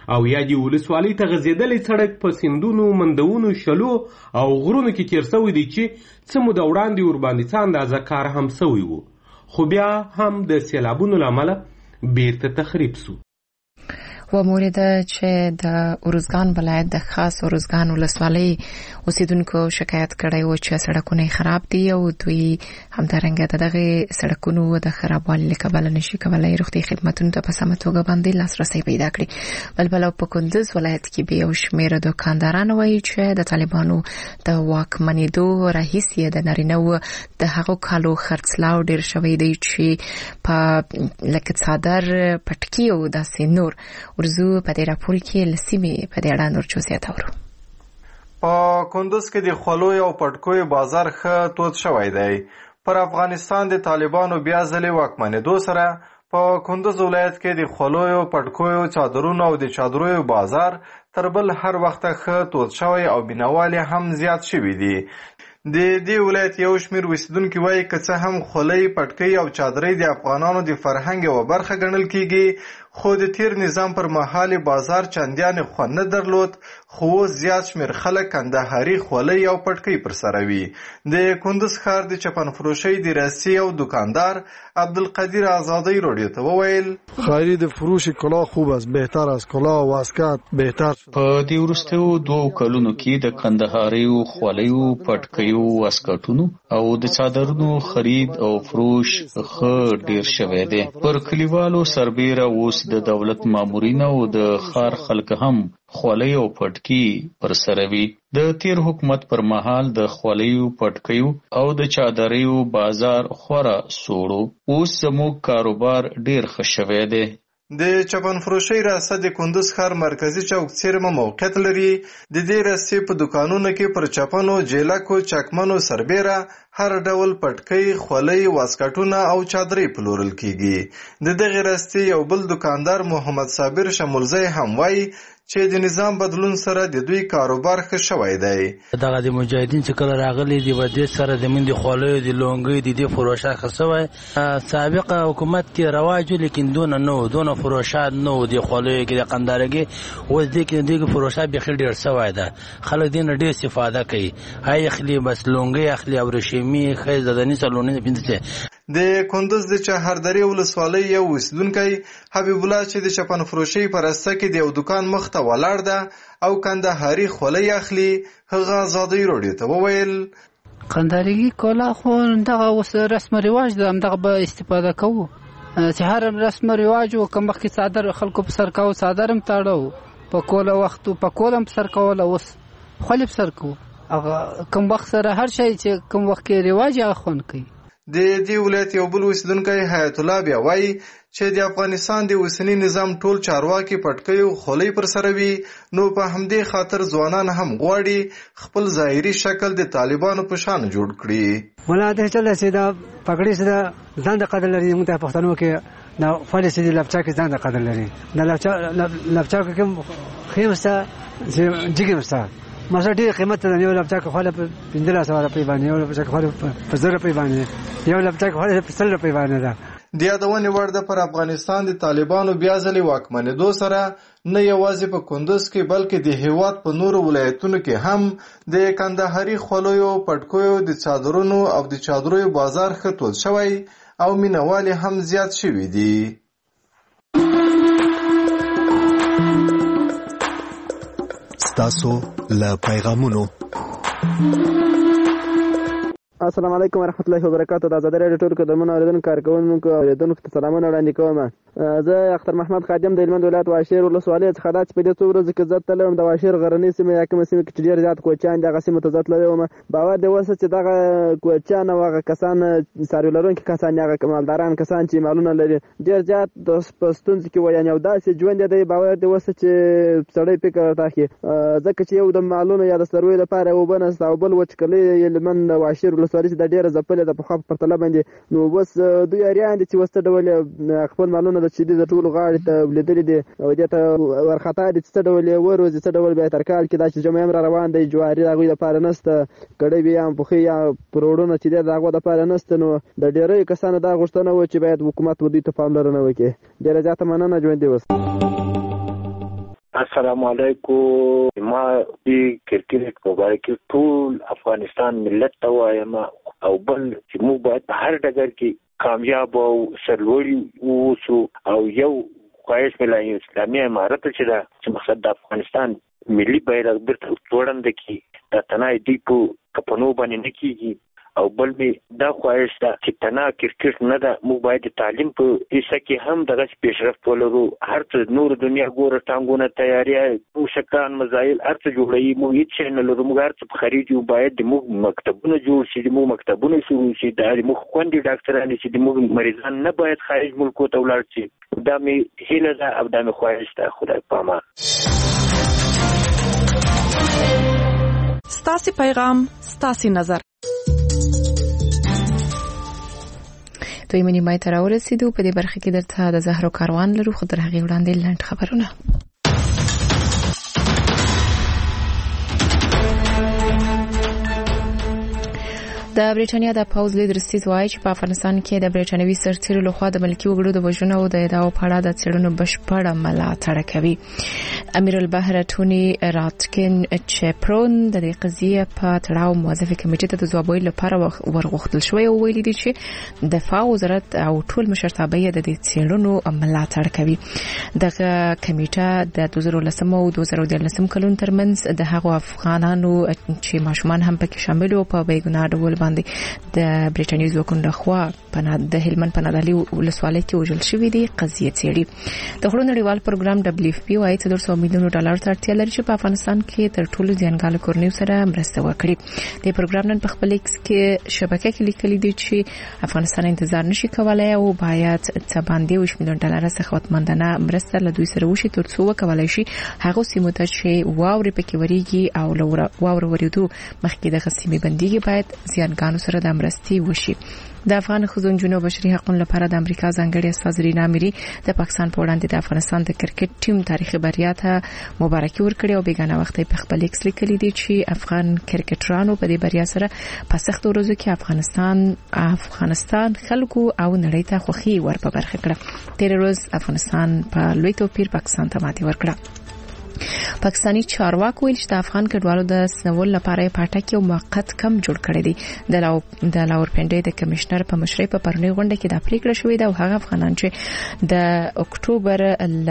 او یا د ولسوالۍ ته غځېدلی سړک په سیندونو مندونو شلو او غرونو کې تیر سوی دی چې څه موده وړاندې ورباندې څه اندازه کار هم سوی و، خو بیا هم د سیلابونو له امله بیرته تخریب سو. و مورد چې د ارزګان ولایت د خاص ارزګان ولسوالۍ اوسیدونکو شکایت کړی و چې سړکونه خراب دي او دوی همدارنګه د دغه سړکونو د خرابوالي له کبله نشي کولای روغتي خدماتونو ته په سمه توګه باندې لاسرسي پیدا کړي. بل بل په کندوز ولایت کې به یو شمېر دکانداران وایي چې د طالبانو د واکمنېدو راهیسې د نارینه‌و د هغو کالو خرڅلاو ډېر شوی دی چې په لکه څادر پټکي او داسې نور. ورزو په دې راپور کې لسیمې په دې اړه نور جزئیات اورو. په کندوز کې د خولوی او پټکوي بازار ښه تود شوی دی. پر افغانستان د طالبانو بیا ځلې واکمنېدو سره په کندوز ولایت کې د خولوی او پټکوي چادرونو او د چادروي بازار تر بل هر وخت ښه تود شوی او بینوالي هم زیات شوی دی. د دې ولایت یو شمېر اوسیدونکي وایي که څه هم خولۍ پټکۍ او چادرۍ د افغانانو د فرهنګ یوه برخه ګڼل کیږي، خو د تیر نظام پر مهال بازار چندیانې خوند نه درلود، خو اوس زیات شمېر خلک کندهاري خولۍ او پټکۍ پر سره وي. د کندوز ښار د چپن فروشۍ د راسي او دکاندار عبدالقدیر آزادی رادیو ته وویل خرید فروش کلاه خوب است، بهتر است، کلاه و اسکات بهتر. په دې وروستیو دوو کلونو کې د کندهاریو خولیو پټکۍ واسکټونو او د څادرونو خرید او فروش ښه ډیر شوی دی. پر کلیوالو سربیره اوس د دولت مامورین او د ښار خلک هم خولۍ او پټکي پر سره وي. د تیر حکومت پر مهال د خولیو پټکیو او د چادریو بازار خورا سوړو، اوس زموږ کاروبار ډیر ښه شوی دی. د چپن فروشۍ راسته د کندوز ښار مرکزي چوک څیرمه موقعیت لري. د دې راستې په دکانونو کې پر چپنو، جیلکو، چکمنو سربیره هر ډول پټکۍ، خولۍ، واسکټونه او چادرې پلورل کیږي. د دغې راستې یو بل دکاندار محمد صابر شمولزی هم وایي چې د نظام بدلون سره د دوی کاروبار ښه شوی دی. دغه د مجاهدین چې کله راغلي دي و دې سره د من د خولیو د لونګۍ د دې فروشات ښه شوی. سابقه حکومت کې رواج و لیکن دونه نه و، دونه فروشات نه و د خولیو کې د قندارګۍ. اوس دې کې دغه فروشات بیخي ډېر شوی ده، خلک دې نه ډېر استفاده کوي. هی اخلي بس لونګۍ اخلي او ریشمي ښځې زدني سالونونه پنځه. د کندوز د چهاردرې ولسوالۍ یو اوسیدونکی حبیب الله چې د چپن فروشۍ په راسته کې د یو دکان مخ ته ولاړ ده او کندهاري خولۍ اخلي، هغه آزادۍ رادیو ته وویل کندهاري کولا خو دغه اوس رسم رواج ده، همدغه به استفاده کوو. چې هر رسم رواج و کوم وخت څادر خلکو په سر کاوه، څادر هم تاړو په کوله وخت په کوله هم سر کوله، اوس خولۍ په سر کوو. هغه کوم وخت سره هر شی چې کوم وخت کې رواج هغه خوند کوي. د دې ولایت یو بل اوسیدونکی حیات الله بیا وایي چې د افغانستان د اوسني نظام ټول چارواکي پټکۍ او خولۍ پر سره وي، نو په همدې خاطر ځوانان هم غواړي خپل ظاهري شکل د طالبانو په شان جوړ کړي. ولاده چله چې دا پګړې سره ځان د قدر لري. موږ ته پښتنو کې دا خولۍ سره لپچا کې ځان د قدر لري. دا لپچا لپچا کې خیمسه چې جګمسه مزه ډېر قیمت ده. یو لپچا کې خولۍ په پنځه سوه روپۍ باندې، یو لپچا کې خولۍ په زر روپۍ باندې، یو لپچا کې خولۍ په سل روپۍ باندې ده. د یادونې وړ ده پر افغانستان د طالبانو بیا ځلې واکمنېدو سره نه یوازې په کندوز کې بلکې د هېواد په نورو ولایتونو کې هم د کندهاري خولیو، پټکیو، د څادرونو او د چادرویو بازار ښه تود شوی او مینوالي هم زیات شوي دي. ستاسو له پیغامونو. السلام علیکم ورحمت الله وبرکاتو. د آزادۍ راډیو ټول قدرمنو اوریدونکو کارکوونکو اوریدونکو ته سلامونه وړاندې کوم. زه اختر محمد خادم د هلمند ولایت واشیر ولسوالۍ څخه دا چې په دې څو ورځو کې زه تللی وم د واشیر غرنۍ سیمې یا کومه سیمه کې چې ډېر زیات کوچیان دي هغه سیمو ته زه تللی وم. باور دې اوسه چې دغه کوچیان او هغه کسان څاروي لرونکي کسان هغه مالداران کسان چې مالونه لري ډېر زیات په ستونزو کې وي، یعنې یو داسې ژوند دی باور دې اوسه چې سړی فکر ورته اخلي، ځکه چې یو د مالونو یا د څارویو لپاره اوبه نشته او بل وچکلۍ هلمند واشیر ولسوالۍ چې دا ډېره ځپلې ده په خوا په پرتله باندې. نو اوس دوی اریان دي چې اوس څه ډول خپل مالونه د چې دي د ټولو غاړې ته لیدلي دي او دې ته ورخطا دي چې څه ډول یې وروځي، څه ډول بیا تر کال کې دا چې جمعه هم را روان دی، جواري د هغوی دپاره نشته، کډۍ بیا هم پوښۍ یا پروړونه چې دی د هغو دپاره نشته. نو د ډېریو کسانو دا غوښتنه وه چې باید حکومت دوی ته پاملرنه وکړي. ډېره زیاته مننه، ژوندي اوسئ. السلام علیکم. ما د کرکټ مبارکي ټول افغانستان ملت ته وایم او بل چې موږ باید په هر ډګر کې کامیاب او سرلوړي اوسو او یو خواهش ملای اسلامي امارت چې دا چې مقصد د افغانستان ملي بیرغ بیرته ځوړند کی دا تنای دی په کپنو باندې نه کیږي او بل به دا خواهش ده چې تنا کرکټ نه ده موږ باید تعلیم په حصہ کې هم دغه پیشرفت ولرو. هر څه نور دنیا ګوره ټانګونه تیاری او شکان مزایل هر څه جوړوي موږ هیڅ نه لرو. موږ هر څه په خرید یو باید موږ مکتبونه جوړ شي موږ مکتبونه شروع شي د موږ خوندې ډاکټرانو چې موږ مریضان نه باید خارج ملکو ته ولاړ شي. دا مې هیله ده او دا مې خواهش ده. خدای پامان. ستاسي پیغام ستاسي نظر. دوی منی مای تر ورسېدو په دې برخه کې درته د زهرو کاروان لرو خو تر هغه وړاندې لاند خبرونه. د برېټانیا د پاوز لیدر ستیز وایي چې په افغانستان کې د برېټانوي سرتیرو لخوا د ملکی وګړو د وژنو او د ادعاو په اړه د څېړنو بشپړه ملاتړ کوي. امیر البحر ټونی راتکن چپرون د دې قضیې په تړاو موظفه کمیټې ته د ځواب ویلو لپاره ورغوښتل شوی او ویلي دي چې دفاع وزارت او ټول مشرتابه یې د دې څېړنو ملاتړ کوي. دغه کمیټه د دوه زره لسم او دوه زره دیارلسم کلونو ترمنځ د هغو افغانانو چې ماشومان هم پکې شامل وو په بیګناه ډول باندې د برېټانیې ځواکونو لخوا په د هلمند په نادعلي ولسوالۍ کې وژل شوي دي قضیه څېړي. د غړو نړیوال پروګرام ډبلیو اف پی وايي چې څلور سوه میلیونه ډالر ته اړتیا لري چې په افغانستان کې تر ټولو زیانګالو کورنیو سره مرسته وکړي. د پروګرام نن په خپل ایکس کې شبکه کې لیکلي دي چې افغانستان انتظار نشي کولای او باید څه باندې اووه میلیونه ډالر سخاوتمندانه مرسته له دوی سره وشي تر څو وکولای شي هغه سیمو ته چې واورې پکې وريږي او لور واور ورېدو مخکې د خصيمي بنديږي باید زیانګانو سره د مرستي وشي. د افغان ښځو جنوب بشري حقوقو لپاره د امریکا ځانګړي استاذ رینا میری د پاکستان په وړاندې د افغانستان د کرکټ ټیم تاریخي بریا ته مبارکي ورکړي او بیګانه وخت په خپل ایکس لیکلي دي چې افغان کرکټرانو په دې بریا سره په سخت ورځو کې افغانستان افغانستان خلکو او نړۍ ته خوښي ور په برخه کړه. تیر ورځ افغانستان په لوی توپیر پاکستان ته ماتې ورکړه. پاکستانی چارواکو ویل چې د افغان کډوالو د سنول لپاره پټک یو موقت کم جوړ کړی دی. د لاو د لاورپنډي د کمشنر په مشرۍ په پرونی غونډه کې د پریکړه شوې ده او هغه افغانان چې د اکتوبر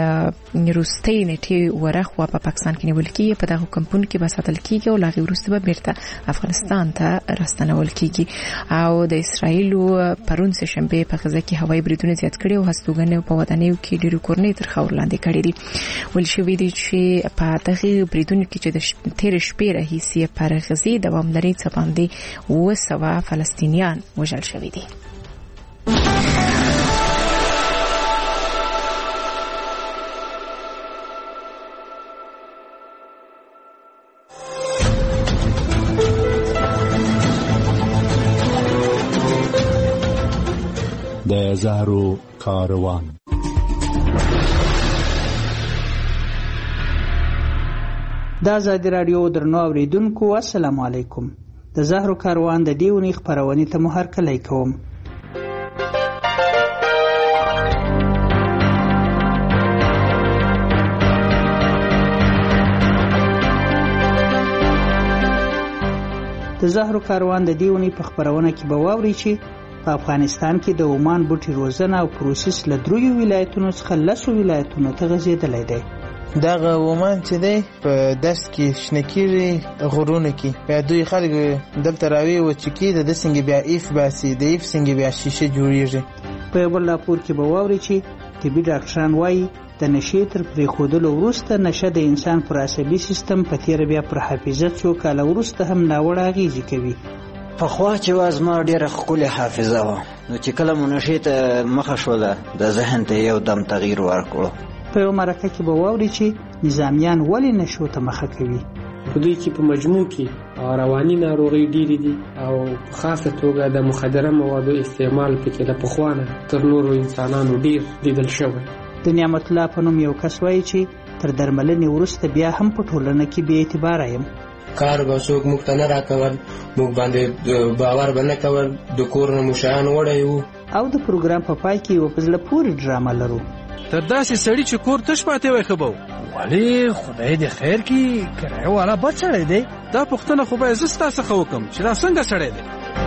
ل روستي نیټي ورخوا په پاکستان کې نیول کیږي په دغه کمپون کې بساتل کیږي او لاغي ورسته به بیرته افغانستان ته راستنول کیږي. او د اسرایل پرون سه شنبه په غزه کې هوایي بریدونه زیات کړي او هستوګنې په ودانیو کې ډیرو کورنۍ تر خور لاندې کړي دي. ول شوې دي چې په دغه بریدونو کې چې د تیر شپې راهیسې پر غزي دوام لري څه باندې اوه سوه فلسطینیان وژل شوي دي. د زهرو کاروان. د آزادي رادیو درنو اوریدونکو السلام علیکم. د زهرو کاروان د دیونی خبرونه ته مو هرکلی کوم. د زهرو کاروان د دیونی په خبرونه کې به واوري چې په افغانستان کې د عمان بوټي روزنه او پروسس له دریو ولایتونو څخه لسو ولایتونو ته غځېدلی دی. دغه عمان چې دی په دشت کې شنه کېږي غرونو کې بیا دوی خلک دلته راوي و چې کې د څنګه بیا ایف باسي د ایف څنګه بیا شیشه جوړیږي. په بل راپور کې به واوري چې طبي ډاکټران وایي د نشې تر پرېښودلو وروسته نشه د انسان پر عصبي سیستم په تیره بیا پر حافظه څو کاله وروسته هم ناوړه اغېزې کوي. پخوا چې وه زما ډېره ښکلې حافظه وه نو چې کله مو نشې ته مخه شوله د ذهن ته یو دم تغییر ورکړو. په یو مرکه کې به واوري چې نظامیان ولې نشو ته مخه کوي. په دوی کې په مجموع کې رواني ناروغۍ ډېرې دي او په خاصه توګه د مخدره موادو استعمال پکې له پخوا نه تر نورو انسانانو ډېر لیدل شوی. د نعمت الله په نوم یو کس وایي چې تر درملنې وروسته بیا هم په ټولنه کې بې اعتباره یم. کار به څوک موږ ته نه راکول، موږ باندې باور به نه کول، د کور نه مو شیان وړی وو. او د پروګرام په پای کې یوه په زړه پورې ډرامه لرو تر داسې سړي چې کور تش پاتې وای ښه به و. ولې خدای دې خیر کړي، کرایه والا بد سړی دی. دا پوښتنه خو باید زه ستا څخه وکړم چې دا څنګه سړی دی.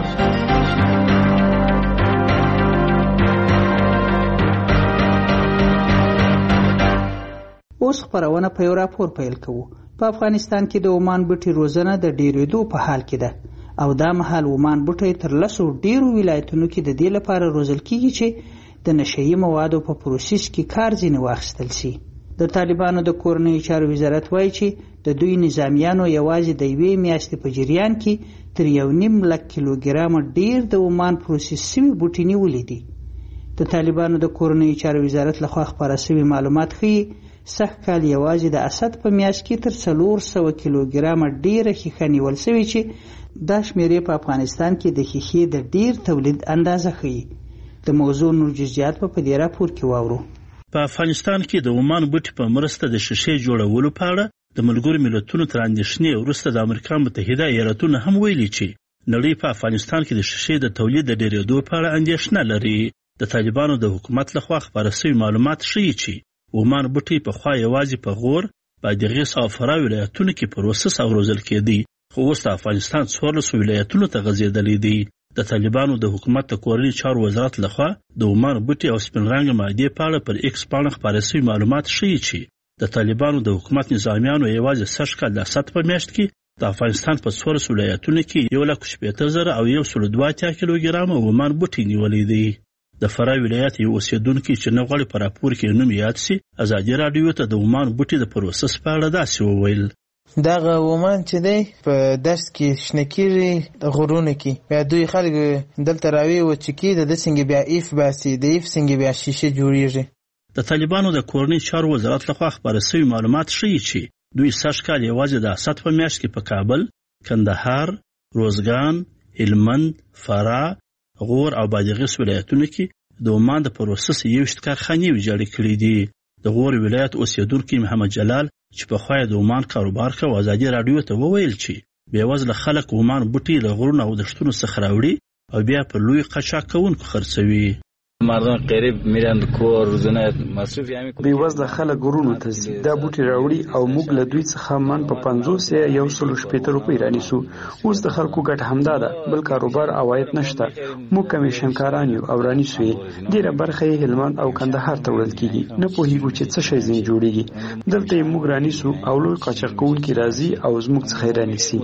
اوس خپرونه په یو راپور پیل کوو. په افغانستان کې د عمان بوټي روزنه د ډیرېدو په حال کې ده او دا مهال عمان بوټي تر لسو ډیرو ولایتونو کې د دې لپاره روزل کیږي چې د نشهیي موادو په پروسس کې کار ځینې واخیستل شي. د طالبانو د کورنیو چارو وزارت وایي چې د دوی نظامیانو یوازې د یوې میاشتې په جریان کې تر یو نیم لک کیلوګرامه ډیر د عمان پروسس شوي بوټي نیولي دي. د طالبانو د کورنیو چارو وزارت لخوا خپاره شوي معلومات ښیي سږ کال یوازې د اسد په میاشت کې تر څلور سوه کیلوګرامه ډیره ښیښه نیول شوې چې دا شمیرې په افغانستان کې د ښیښې د ډیر تولید اندازه ښیي. د موضوع نور جزئیات په دې راپور کې واورو. په افغانستان کې د عمان بوټي په مرسته د شیشې جوړولو په اړه د ملګرو ملتونو تر اندېښنې وروسته د امریکا متحده ایالتونو هم ویلي چې نړۍ په افغانستان کې د شیشې د تولید د ډیرېدو په اړه اندېښنه لري. د طالبانو د حکومت لخوا خپاره شوي معلومات ښیي چې عمان بوټي پخوا یوازې په غور، بادغیس او فراه ولایتونو کې پروسس او روزل کېدی، خو اوس د افغانستان څوارلسو ولایتونو ته غځېدلی دی. د طالبانو د حکومت د کورني چارو وزارت لخوا د عمان بوټي او سپین رنګه مادې په اړه پر ایکس پاڼه خپاره شوي معلومات ښیي چې د طالبانو د حکومت نظامیانو یوازې سږ کال د اسد په میاشت کې د افغانستان په څوارلسو ولایتونو کې یو لک شپېته زره او یو سل دوه اتیا کیلوګرامه عمان بوټي نیولی دی. د فراه ولایت یو اوسېدونکي چې نه غواړي په راپور کې نوم یاد شي ازادي راډیو ته د عمان بوټي د پروسس په اړه داسې وویل. دغه عمان چې دی په دشت کې شنه کېږي غرونو کې بیا دوی خلک دلته راوي و چې کې د څنګه بیا ایف باسي د ایف څنګه بیا شیشه جوړیږي. د طالبانو د کورني چارو وزارت لخوا خپاره شوي معلومات ښیي چې دوی سږ کال یوازې د اسد په میاشت کې په کابل، کندهار، روزګان، هلمند، فراه، غور او بادغیس ولایتونو کې د عمان د پروسس یوشت کارخانې ویجاړې کړې دي. د غور ولایت اوسېدونکي محمد جلال چې پخوا یې د عمان کاروبار کوي ازادي راډیو ته وویل چې بېوزله خلک عمان بوټي له غرونو او دښتونو څخه راوړي او بیا پر لوی قاچاق کوونکو خرڅوي. مردم غریب میرن کور روزانه مصرف یې بېوزله خلک غرونو ته ځي دا بوټي راوړي او موږ له دوی څخه من په پنځوس یا یو سل شپېته روپۍ رانیسو. اوس د خلکو ګټه همدا ده، بل کاروبار عواید نشته. موږ کمیشنکاران یو او رانیسو یې. ډېره برخه یې هلمند او کندهار ته وړل کېږي. نه پوهېږو چې څه شی ځینې جوړېږي. دلته یې موږ رانیسو او لوی قاچاق کوونکي راځي او زموږ څخه یې رانیسي.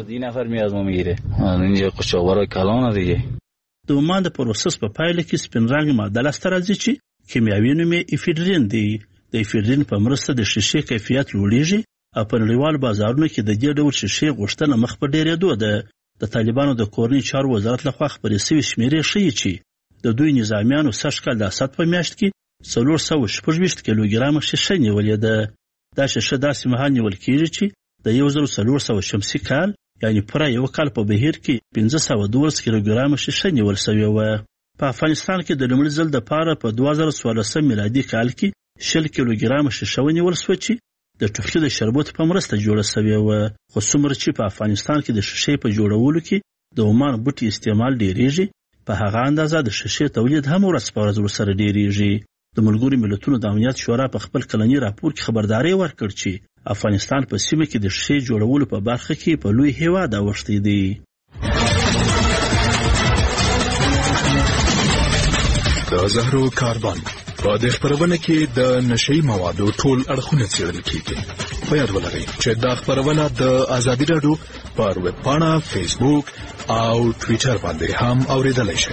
د عمان د پروسس په پایله کې سپین رنګ ماده لاسته راځي چې کیمیاوي نوم یې افیډرین دی. د افیډرین په مرسته د شیشې کیفیت لوړیږي او په نړیوالو بازارونو کې د دې ډول شیشې غوښتنه مخ په ډېرېدو ده. د طالبانو د کورني چارو وزارت لخوا خپرې شوې شمیرې ښیي چې د دوی نظامیانو سږ کال د اسد په میاشت کې څلور سوه شپږ ویشت کیلوګرامه شیشه نیولې ده. دا شیشه داسې مهال نیول کېږي چې د یو زر څلور سوه شمسي کال یعنی پوره یو کال په بهیر کې پنځه سوه دولس کیلوګرامه شیشه نیول شوې وه. په افغانستان کې د لومړي ځل دپاره په دوه زره څوارلسم میلادي کال کې شل کیلوګرامه شیشه ونیول شوه چې د ټوخي د شربت په مرسته جوړه شوې وه. خو څومره چې په افغانستان کې د شیشې په جوړولو کې د عمان بوټي استعمال ډېرېږي په هغه اندازه د شیشې تولید هم ورځ په ورځ ورسره ډېرېږي. د ملګرو ملتونو د امنیت شورا په خپل کلني راپور کې خبرداری ورکړ چې افغانستان په سیمه کې د شیشې جوړولو په برخه کې په لوی هیواد اوښتی دی. د زهرو کاربن په دې خبرونه کې د نشئی موادو ټول اړخونه څېړل کیږي. په یاد ولرئ چې دا خبرونه د ازادي راډیو پر ویب پاڼه، فیسبوک او ټویټر باندې هم اوریدلای شئ.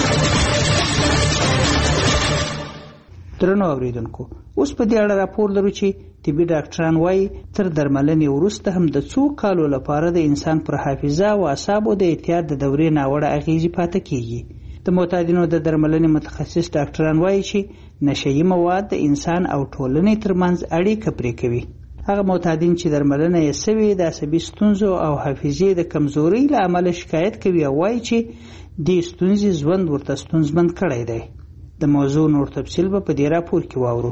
درنو اوریدونکو، اوس په دې اړه راپور لرو چې طبي ډاکټران وايي تر درملنې وروسته هم د څو کالو لپاره د انسان پر حافظه او اعصابو د اعتیاد د دورې ناوړه اغېزې پاتې کیږي. د معتادینو د درملنې متخصص ډاکټران وايي چې نشئی مواد د انسان او ټولنې ترمنځ اړیکه پرې کوي. هغه معتادین چې درملنه یې سوې د عصبي ستونزو او حافظې د کمزورۍ له امله شکایت کوي او وايي چې دې ستونزې ژوند ورته ستونزمن کړی دی. د موضوع نور تفصیل به په دې راپور کې واورو.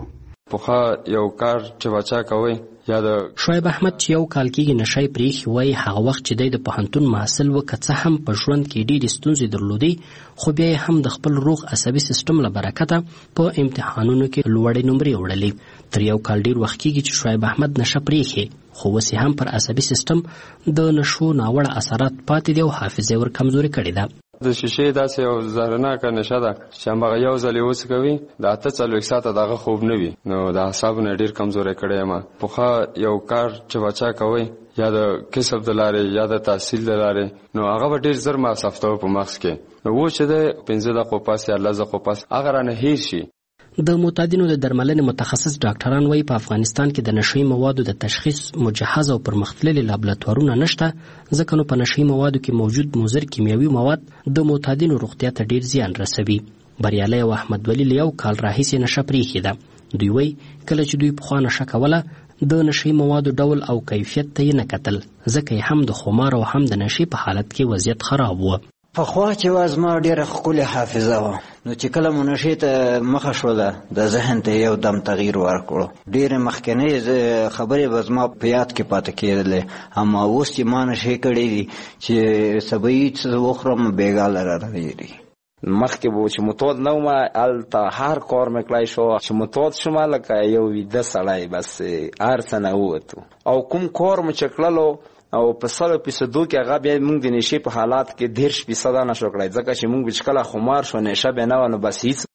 پخوا یو کار چې بچا کوي یا د شعیب احمد چې یو کال کېږي نشی پریښي وایي هغه وخت چې دی د پوهنتون محصل و که څه هم په ژوند کې ډېرې ستونزې درلودې خو بیا یې هم د خپل روغ عصبي سیستم له برکته په امتحانونو کې لوړې نمرې وړلې. تر یو کال ډېر وخت کېږي چې شعیب احمد نشه پریښي خو اوس هم پر عصبي سیستم د نشو ناوړه اثرات پاتې دي او حافظه ور کمزوري کړې ده. د شیشې داسې یو زهرناکه نشه ده چې هماغه یو ځل یې وڅکوي د اته څلوېښت ساعته دغه خوب نه وي نو د اعصابو نه ډېر کمزوری کړی یم. پخوا یو کار چې بچا کوئ یا د کسب د لارې یا د تحصیل د لارې نو هغه به ډېر زر مصرفتوه په مغز کې نو اوس چې دی پنځه دقیقو پس یا لس دقیقو پس هغه رانه هیر شي. د معتادینو د درملنې متخصص ډاکټران وایي په افغانستان کې د نشهیي موادو د تشخیص مجهز او پرمختللي لابراتوارونه نشته ځکه نو په نشهیي موادو کې موجود مضر کیمیاوي مواد د معتادینو روغتیا ته ډیر زیان رسوي. بریالی او احمد ولی له یو کال راهیسې نشه پریښې ده. دوی وایي کله چې دوی پخوا نشه کوله د نشهیي موادو ډول او کیفیت ته یې نه کتل ځکه یې هم د خمار او هم د نشې په حالت کې وضعیت خراب و. پخوا چې وه زما ډېره ښکلې حافظه وه نو چې کله مو نشې ته مخه شوله د ذهن ته یو دم تغییر ورکړو. ډېرې مخکینۍ خبرې به زما په یاد کې پاتې کېدلې اما اوس چې ما نشې کړې دي چې سبایي څه وخورم بېګاله را راغېږي. مخکې به چې متود نه وم هلته هر کار مې کړی شو چې متود شوم لکه یو ویده سړی بس هر څه نه ووتو او کوم کار مو چې کړلو او په سلو فیصدو کې هغه بیا موږ د نشې په حالات کې دېرش فیصده نشو کړی ځکه چې موږ چې کله خمار شو نشه بیا نه وه نو بس هېڅ.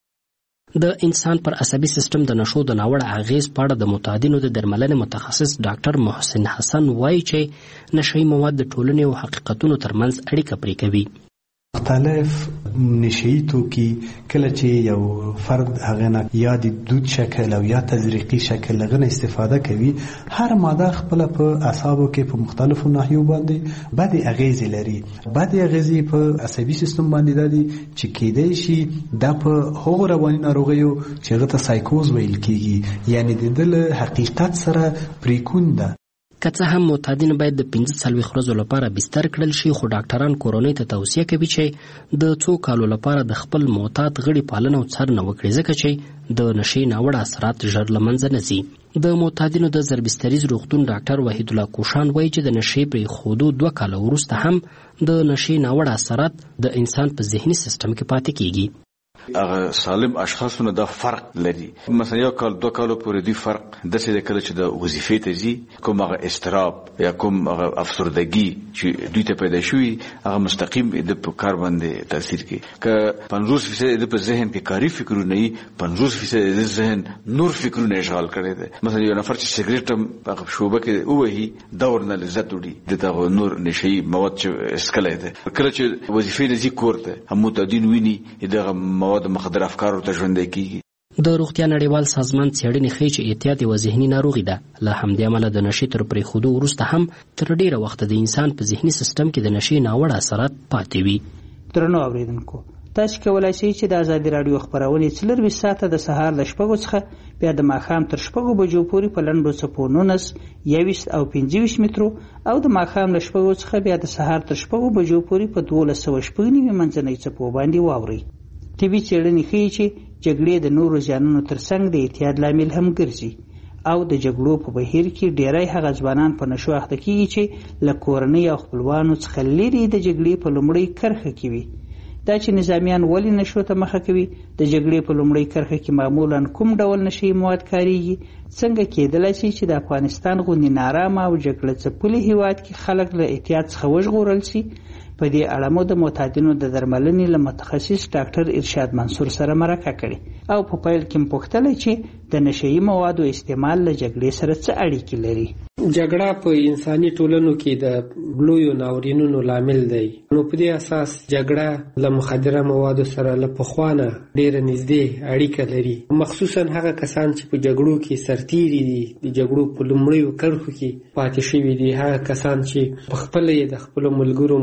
د انسان پر عصبي سیستم د نشو د ناوړه اغیز په اړه د معتادینو د درملنې متخصص ډاکټر محسن حسن وایي چې نشهیي مواد د ټولنې او حقیقتونو ترمنځ اړیکه پرې کوي. مختلف نشهیي توکي کله چې یو فرد هغه نه یا د دود شکل او یا تزریقي شکل هغه نه استفاده کوي هر ماده خپل په اعصابو کې په مختلفو ناحیو باندې بدې اغیزې لري. بدې اغیزې په عصبي سیستم باندې ده دي چې کیدای شي دا په هغو رواني ناروغیو چې هغه ته سایکوز ویل کیږي یعنی د دل حقیقت سره پریکون ده. که څه هم معتادین باید د پنځه څلوېښت ورځو لپاره بستر کړل شي خو ډاکټران کورنۍ ته توصیه کوي چې د څو کالو لپاره د خپل معتاد غړي پالنه او څارنه وکړي ځکه چې د نشې ناوړه اثرات ژر له منځه نه ځي. د معتادینو د ضربستریز روغتون ډاکټر وحید الله کوشان وایي چې د نشې پرېښودو دوه کاله وروسته هم د نشې ناوړه اثرات د انسان په ذهني سیستم کې پاتې کیږي. هغه سالم اشخاصونه دا فرق لري مثلا یو کال دوه کالو پورې دی فرق داسې د کله چې د وظیفې ته ځي کوم هغه استراب یا کوم هغه افسردګي چې دوی ته پیدا شوي هغه مستقیم د کار باندې تاثیر کوي. که پنځوس فیصد د په ذهن کې کاري فکرونه وي پنځوس فیصد د ذهن نور فکرونه اشغال کړی دی. مثلا یو نفر چې سګریټ هم هغه شوبه کې ووهي دا ورنه لذت وړي د دغه نور نشهیي مواد چې اسکلی دی. کله چې وظیفې نه ځي کور ته هم معتادین ویني دغه مواد مخدر افکارو ته ژوندی کیږي. د روغتیا نړیوال سازمان څېړنې ښیي چې اعتیاد یوه ذهني ناروغي ده. له همدې امله د نشې تر پرېښودو وروسته هم تر ډېره وخته د انسان په ذهني سیستم کې د نشې ناوړه اثرات پاتې وي. درنو اورېدونکو تاسو کولی شئ چې د ازادي راډیو خپرونې څلرویشت ساعته د سهار له شپږو څخه بیا د ماښام تر شپږو بجو پورې په لنډو څپو نولس یوویشت او پنځه ویشت مترو او د ماښام له شپږو څخه بیا د سهار تر شپږو بجو پورې په دولس سوه شپږ نوي منځنۍ څپو باندې واورئ. طبي څېړنې ښیي چې جګړې د نورو زیانونو ترڅنګ د اعتیاد لامل هم ګرځي او د جګړو په بهیر کې ډیری هغه ځوانان په نشو اخته کیږي چې له کورنۍ او خپلوانو څخه لرې د جګړې په لومړۍ کرښه کې وي. دا چې نظامیان ولې نشو ته مخه کوي د جګړې په لومړۍ کرښه کې معمولا کوم ډول نشهیي مواد کاریږي څنګه کېدلی شي چې د افغانستان غوندې نارامه او جګړه ځپلي هیواد کې خلک له اعتیاد څخه وژغورل شي. په دې اړه مو د معتادینو د درملنې له متخصص ډاکټر ارشاد منصور سره مرکه کړې او په پیل کې پوښتلی چې د نشهیي موادو استعمال له جګړې سره څه اړیکې لري. جګړه په انساني ټولنو کې د لویو ناورینونو لامل دی نو په دې اساس جګړه له مخدره موادو سره له پخوا نه ډېره نږدې اړیکه لري مخصوصا هغه کسان چې په جګړو کې سرتیري دي د جګړو په لومړیو کرښو کې پاتې شوي دي هغه کسان چې په خپله یې د خپلو ملګرو مرګونه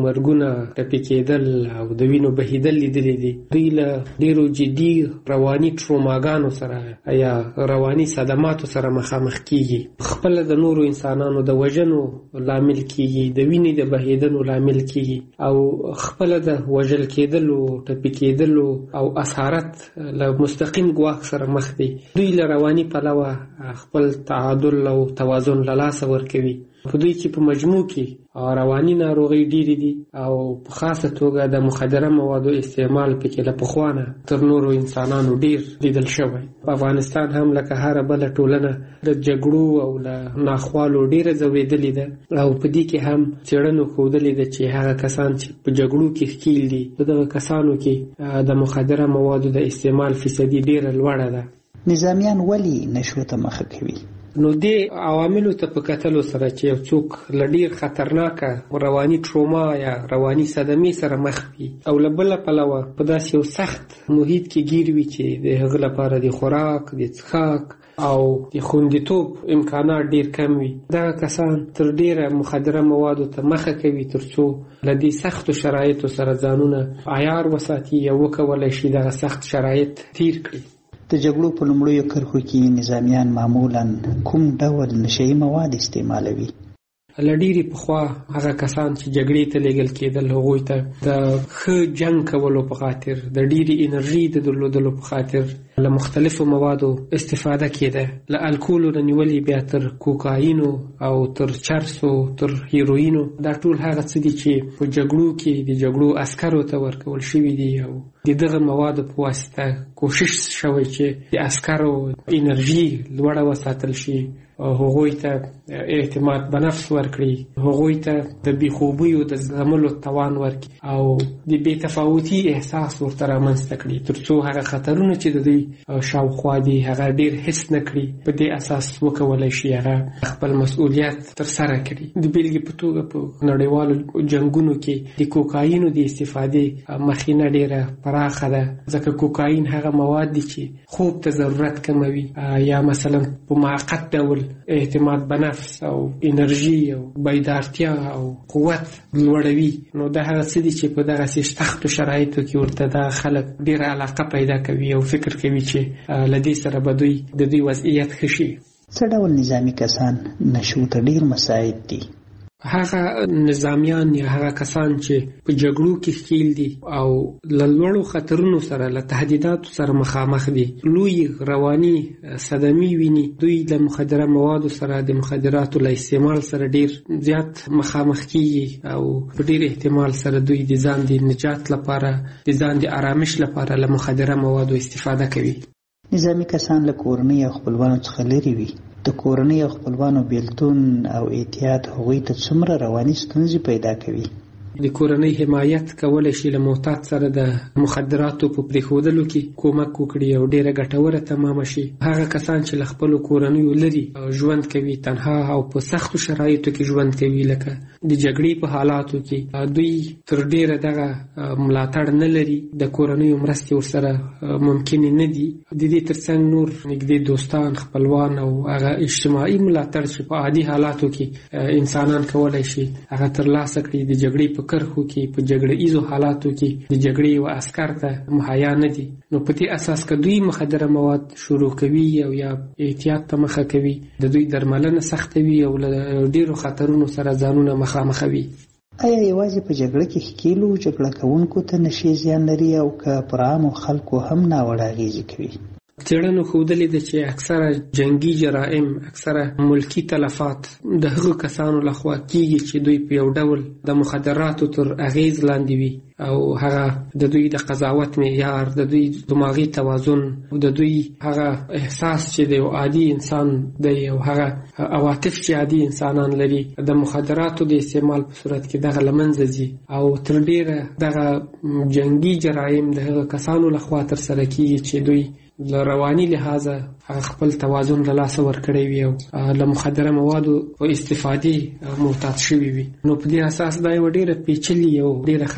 ټپي کېدل او د وینو بهیدل لیدلي دي. دوی له ډېرو جدي رواني ټروماګانو سره یا رواني صدماتو سره مخامخ کیږي. خپله د نورو انسانانو د وژنو لامل کیږي، د وینې د بهیدنو لامل کیږي او خپله د وژل کېدلو، ټپي کېدلو او اسارت له مستقیم ګواښ سره مخ دي. دوی له رواني پلوه خپل تعادل او توازن له لاسه ورکوي. په دوی کې په مجموع کې رواني ناروغۍ ډېرې دي او په خاصه توګه د مخدره موادو استعمال پکې له پخوا نه تر نورو انسانانو ډېر لیدل شوی. په افغانستان هم لکه هره بله ټولنه د جګړو او له ناخوالو ډېره ځورېدلې ده او په دې کې هم څېړنو ښودلې ده چې هغه کسان چې په جګړو کې ښکیل دي په دغه کسانو کې د مخدره موادو د استعمال فیصدي ډېره لوړه ده. نظامیان ولې نشو ته مخه کوي؟ نو دې عواملو ته په کتلو سره چې یو څوک له ډېر خطرناکه رواني ټروما یا رواني صدمې سره مخ وي او له بله پلوه په داسې یو سخت محیط کې ګیر وي چې د هغه لپاره د خوراک، د څښاک او د خوندیتوب امکانات ډېر کم وي، دغه کسان تر ډېره مخدره موادو ته مخه کوي تر څو له دې سختو شرایطو سره ځانونه عیار وساتي یا وکولی شي دغه سخت شرایط تیر کړي. د جګړو په لومړیو کرښو کې نظامیان معمولاً کوم ډول نشهیي مواد استعمالوي؟ له ډېرې پخوا هغه کسان چې جګړې ته لیږل کېدل هغوی ته د ښه جنګ کولو په خاطر، د ډېرې انرژي د درلودلو په خاطر له مختلفو موادو استفاده کېده. له الکولو نه نیولې بیا تر کوکاینو او تر چرسو تر هیروینو، دا ټول هغه څه دي چې په جګړو کې د جګړو عسکرو ته ورکول شوي دي او د دغه موادو په واسطه کوشش شوی چې د عسکرو انرژي لوړه وساتل شي، هغوی ته اعتماد به نفس ورکړي، هغوی ته د بېخوبیو د زغملو توان ورکړي او د بې تفاوتي احساس ورته رامنځته کړي تر څو هغه خطرونه چې د دوی شاوخوا دي هغه ډېر حس نه کړي، په دې اساس وکولی شي هغه خپل مسؤلیت ترسره کړي. د بېلګې په توګه په نړیوالو جنګونو کې د کوکاینو د استفادې مخینه ډېره پراخه ده، ځکه کوکاین هغه مواد دي چې خوب ته ضرورت کموي یا مثلا په موقت ډول اعتماد به نفس او انرژي او بیدارتیا او قوت لوړوي. نو دا هغه څه دي چې په دغسې سختو شرایطو کې ورته دا خلک ډېره علاقه پیدا کوي او فکر کوي چې له دې سره به دوی د دوی وضعیت ښه شي. څه ډول نظامي کسان نشو ته ډېر مساعد دي؟ هغه نظامیان یا هغه کسان چې په جګړو کې ښکیل دي او له لوړو خطرونو سره، له تهدیداتو سره مخامخ دي، لوی رواني صدمې ویني، دوی له مخدره موادو سره د مخدراتو له استعمال سره ډیر زیات مخامخ کیږي او په ډیر احتمال سره دوی د ځان د نجات لپاره، د ځان د آرامش لپاره له مخدره موادو استفاده کوي. نظامي کسان له کورنۍ او خپلوانو څخه لرې وي. د کورنۍ او خپلوانو بیلتون او احتیاط هغوی ته څومره رواني ستونزې پیدا کوي؟ د کورنۍ حمایت کولی شي له محتاط سره د مخدراتو په پرېښودلو کې کومک وکړي او ډېره ګټوره تمامه شي. هغه کسان چې له خپلو کورنیو لرې ژوند کوي، تنها او په سختو شرایطو کې ژوند کوي، لکه د جګړې په حالاتو کې، دوی تر ډېره دغه ملاتړ نه لري، د کورنیو مرستې ورسره ممکنې نه دي. د دې ترڅنګ نور نږدې دوستان، خپلوان او هغه اجتماعي ملاتړ چې په عادي حالاتو کې انسانان کولی شي هغه ترلاسه کړي، د جګړې په کرخو کې، په جګړه ایزو حالاتو کې د جګړې و عسکر ته مهیا نه دي. نو په دې اساس که دوی مخدره مواد شروع کوي او یا احتیاط ته مخه کوي، د دوی درملنه سخته وي او له ډېرو خطرونو سره ځانونه مخامخوي. آیا یوازې په جګړه کې ښکیلو جګړه کوونکو ته نشي زیان لري او که پر عامو خلکو هم ناوړه اغېزې کوي؟ څېړنو ښودلې ده چې اکثره جنگي جرایم، اکثره ملکی تلفات د هغو کسانو لخوا کیږي چې دوی په یو ډول د مخدراتو تر اغېز لاندې وي او هغه د دوی د قضاوت معیار، د دوی دماغي توازن، د دوی هغه احساس چې د یو عادي انسان دی او هغه عواطف چې عادي انسانان لري، د مخدراتو د استعمال په صورت کې دغه له منځه ځي او تر ډېره دغه جنگي جرایم د هغه کسانو لخوا ترسره کیږي چې دوی له رواني لحاظه هغه خپل توازن له لاسه ورکړی وي او له مخدره موادو په استفادې محتاط شوي وي. نو په دې اساس دا یوه ډېره پیچلې او ډېره خطرناکه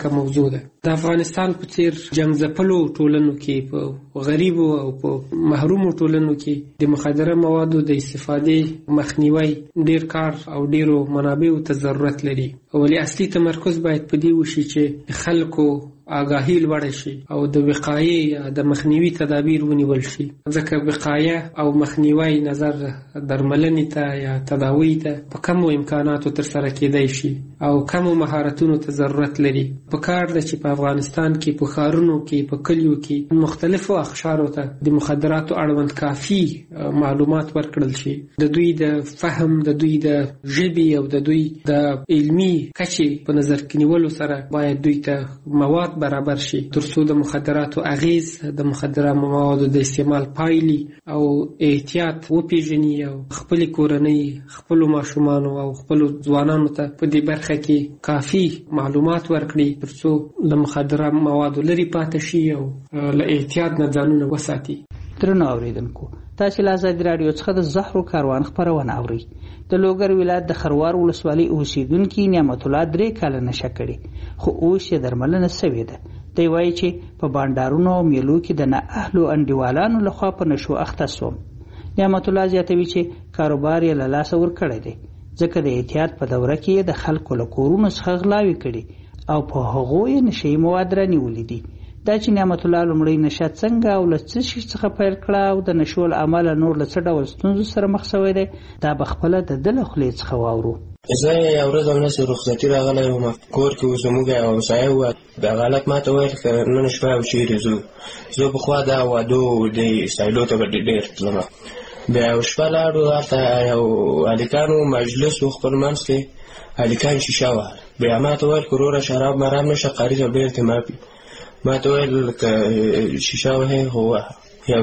دردناکه موضوع ده. د افغانستان په څیر جنګ ځپلو ټولنو کې، په غریبو او په محرومو ټولنو کې د مخدره موادو د استفادې مخنیوی ډیر کار او ډیرو منابعو ته ضرورت لري. ولی اصلي تمرکز باید په دې وشي چې خلکو آگاهی لوړ شي او د وقایې یا د مخنیوي تدابیر ونیول شي، ځکه وقایه او مخنیوي نظر درملنې ته یا تداوی ته په کمو امکاناتو تر سره کېدای شي او کمو مهارتونو ته ضرورت لري. په کار ده چې په افغانستان کې په ښارونو کې، په کلیو کې مختلفو اقشارو ته د مخدراتو اړوند کافي معلومات ورکړل شي. د دوی د فهم، د دوی د ژبې او د دوی د علمي کچې په نظر کې نیولو سره باید دوی ته مواد برابر شي، ترڅو د مخدراتو اغیز، د مخدره موادو د استعمال پایلې او احتیاط وپیژني او خپل کورنۍ، خپل ماشومان او خپل ځوانانو ته په دې برخه کې کافي معلومات ورکړي، ترڅو د مخدره موادو لري پاتې شي او له احتیاط نه ځانونه وساتي. درنو اوریدونکو، تاسو له آزاد رادیو څخه د زهرو کاروان خبرونه اورئ. د لوګر ولایت د خروار ولسوالۍ اوسیدونکي نعمت الله درې کاله نشه کړي، خو اوس یې درملنه سوې ده. دی وایي چې په بانډارونو او میلو کې د نااهلو انډیوالانو لخوا په نشو اخته سوم. نعمت الله زیاتوي چې کاروبار یې له لاسه ورکړی دی، ځکه د احتیاط په دوره کې د خلکو له کورونو څخه غلاوې کړي او په هغو یې نشهیي مواد رانیولي دي. دا چې نعمت الله لومړی نشه څنګه او له څه شي څخه پیل کړه او د نشو له امله نور له څه ډول ستونزو سره مخ شوی دی، دا به خپله د ده له خولې څخه واورو. زه یو ورځ همداسې رخصتي راغلی وم، کور کې اوس زموږ یو همسایه وه، دغه هلک ما ته ویل که نن شپه او چېرې ځو. زه پخوا دا وادو د سایلو ته به ډېر تلم. بیا یو شپه لاړو، هلته یو هلکانو مجلس و، خپل منځ کې هلکان شیشه وهل. بیا ما ته ویل که وروره شراب مرام نشه، قاري صاحب ډېر ته ماپي. ما ته ویل که شیشه وهې خو وهه. یو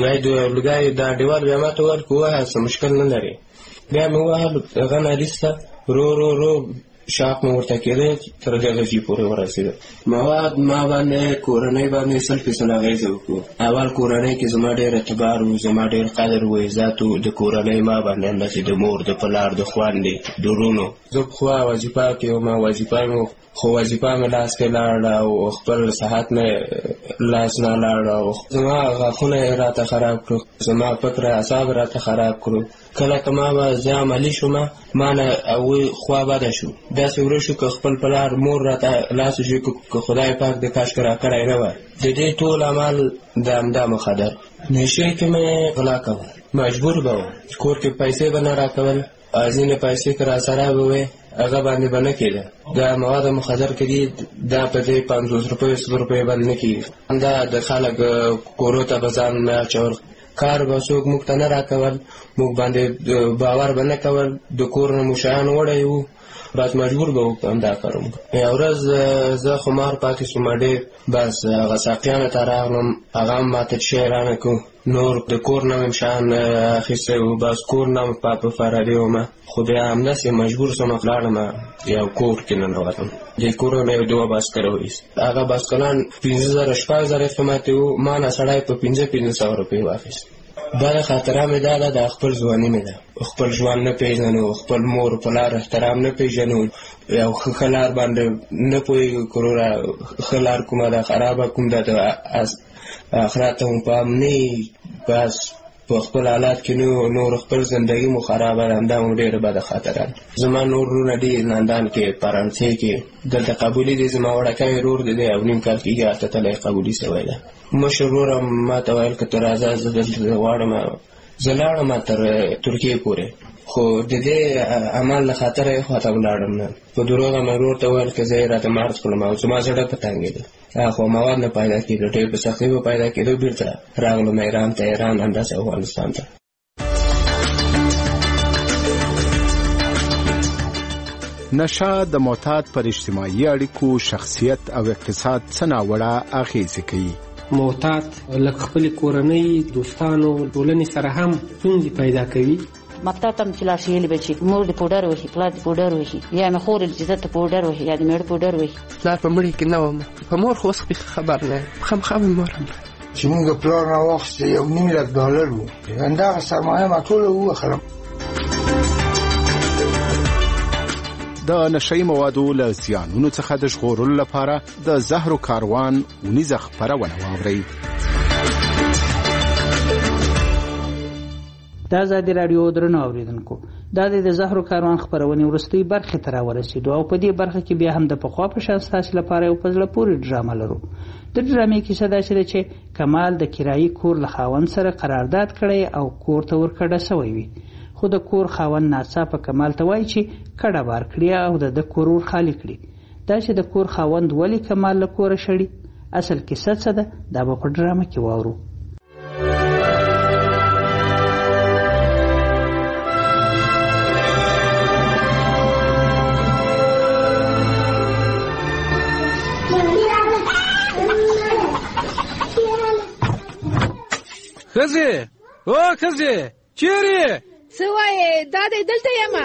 لوګی دا انډیوال بیا ما ته ویل که ووهه څه مشکل نه لري. بیا مې ووهل، هغه ناریسته رو رو رو شاق مې ورته کېدی تر دغه ځای پورې ورسېده. مواد ما باندې کورنۍ باندې سل فیصد اغېزه وکړو. اول کورنۍ کې زما ډېر اعتبار و، زما ډېر قدر و عزت و. د کورنۍ ما باندې همداسې د مور، د پلار، د خویندې، د وروڼو. زه پخوا وظیفه کې وم، وظیفه مې خو وظیفه مې لاس کې لاړه او خپل صحت مې لاس نه لاړه او زما غاښونه یې راته خراب کړو، زما فکر اعصاب راته خراب کړو. کله که ما به زه عملي شوم، ما نه هغوی خوا بده شو. داسې ورو شو که خپل پلار مور راته لاس وشي، که خدای پاک د کاشکې راکړی نه وای. د دې ټول عمل د همدا مخدر نشې کې مې غلا کول، مجبور به وم. کور کې پیسې به نه راکول، ځینې پیسې که راسره به وې هغه باندې به نه کېده. دا مواد مخدر کې دي، دا په دې پنځوس روپیو سل روپیو باندې نه کېږي. دا د خلک کورو ته به ځان نه اچول، کار به څوک موږ ته نه راکول، موږ باندې باور به نه کول. د کور نه مو شیان وړی وو، بس مجبور به وو همدا کار وکړو. یو ورځ زه خمار پاتې شوم ډېر، بس هغه ساقیانو ته راغلم، هغه هم ماته شی رانه کړو. نور د کور نه مې شیان اخیستی وو، بس کور نه م په فراري وم. خو بیا همداسې مجبور شوم، لاړم یو کور کې ننوتم. دې کور نه مې دوه باسکله وایست. هغه باسکلان پنځه زره شپږ زره قیمت وو، ما نه سړی په پنځه پنځه سوه روپۍ واخیست. دا خاطره مې دا ده، د خپل ځواني مې ده. خپل ژوند نه پېژنو، خپل مور پلار احترام نه پېژنو، یو ښه لار باندې نه پوهېږو که وروره ښه لار کومه ده خرابه کوم ده، د آخرت ته مو پام نه. بس په خپل حالات کې نور خپل زندګي مو خرابه ده، همدا مو ډېره بده خاطره ده. زما نور وروڼه دي لندن کې، فرانسې کې، دلته قبولي دي. زما وړوکی ورور دی، دی یو نیم کال کېږي هلته تللی قبولي سوی ده. مشر وروره ما ته ویل که ته راځه، زه دلته غواړم. زه لاړم تر ترکیې پورې، خو د دې عمل له خاطره یې خواته ولاړم نه. په دروغه مې ورور ته ویل که زه یې راته مارچ کړم او زما زړه په تنګېده. خو مواد نه پیدا کېدو، ډېر په سختۍ به پیدا کېدو. بېرته راغلم ایران ته، ایران همداسې افغانستان ته. نشه د معتاد پر اجتماعي اړیکو، شخصیت او اقتصاد څه ناوړه اغېزې کوي. معتاد لکه خپل کورنۍ، دوستانو، ټولنې سره هم ستونزې پیدا کوي. مکتب ته چې لاړ شي بچي، مور دې پوډر وهي، پلار دې پوډر وهي، یا مې خور چې ته پوډر وهي، یا دې مېړه پوډر وهي. پلار په مړي کې نه وم، په مور خو اوس خبر نه یم، خامخا مې مور هم چې موږ پلار نه واخیستې یو نیم لک ډالر وو، همدغه سرمایه ما ټوله ووخلم. د نشئی موادو له زیانونو څخه د ژغورلو لپاره د زهرو کاروان ونیزه خپرونه واورئ. د ازادي راډیو درنو اوریدونکو، دا د زهرو کاروان خپرونې وروستۍ برخې ته راورسېدو او په دې برخه کې بیا هم د پخوا په شان ستاسو لپاره یو په زړه پورې ډرامه لرو. د ډرامې کیسه داسې ده چې کمال د کرایي کور له خاوند سره قرارداد کړی او کور ته ورکډه سوی وي، خو د کور خاوند ناڅاپه کمال ته وایي چې کډه بار کړي او د ده کور ور خالي کړي. دا چې د کور خاوند ولې کمال له کوره شړي، اصل کیسه څه ده، دا به په ډرامه کې واورو. خزی او خزی چیرې څه وایې؟ دا دی دلته یم.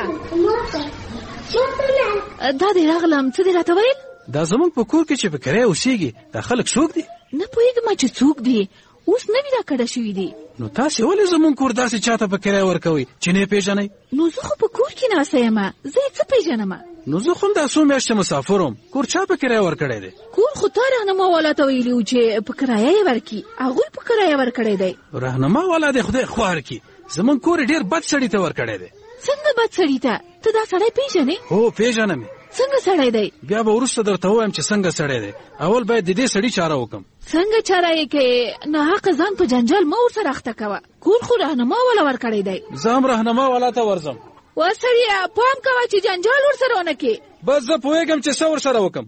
دا دی راغلم. څه دې راته ویل؟ دا زمونږ په کور کې چې په کرایه اوسېږي دا خلک څوک دي؟ نه پوهېږم چې څوک دي، اوس نوي را کډه شوي دي. نو تاسې ولې زمونږ کور داسې چاته په کرایه ورکوئ چې نه یې پېژنئ؟ نو زه خو په کور کې ناسته یم، زه یې څه پېژنم؟ نو زه خو هم دا څو میاشتې مسافر وم، کور چا په کرایه ورکړی دی؟ کور خو تا رهنما والا ته ویلي و چې په کرایه یې ورکړي، هغوی په کرایه ورکړی دی. رهنما والا دی خدای خوار کړي، زمونږ کور ډېر بد سړي ته ورکړی دی. څنګه بد سړي ته؟ ته دا سړی پېژنې؟ هو پېژنم. څنګه سړی دی؟ بیا به وروسته درته ووایم چې څنګه سړی دی. اول باید د دې سړي چاره وکړم. څنګه چاره یې کوې؟ ناحقه ځان په جنجال مه ورسره اخته کوه. کور خو رهنما والا ورکړی دی. زه هم رهنما والا ته ورځم. وا سړیه پام کوه چې جنجال ورسره ونه کړې. بس زه پوهېږم چې څه ورسره وکړم.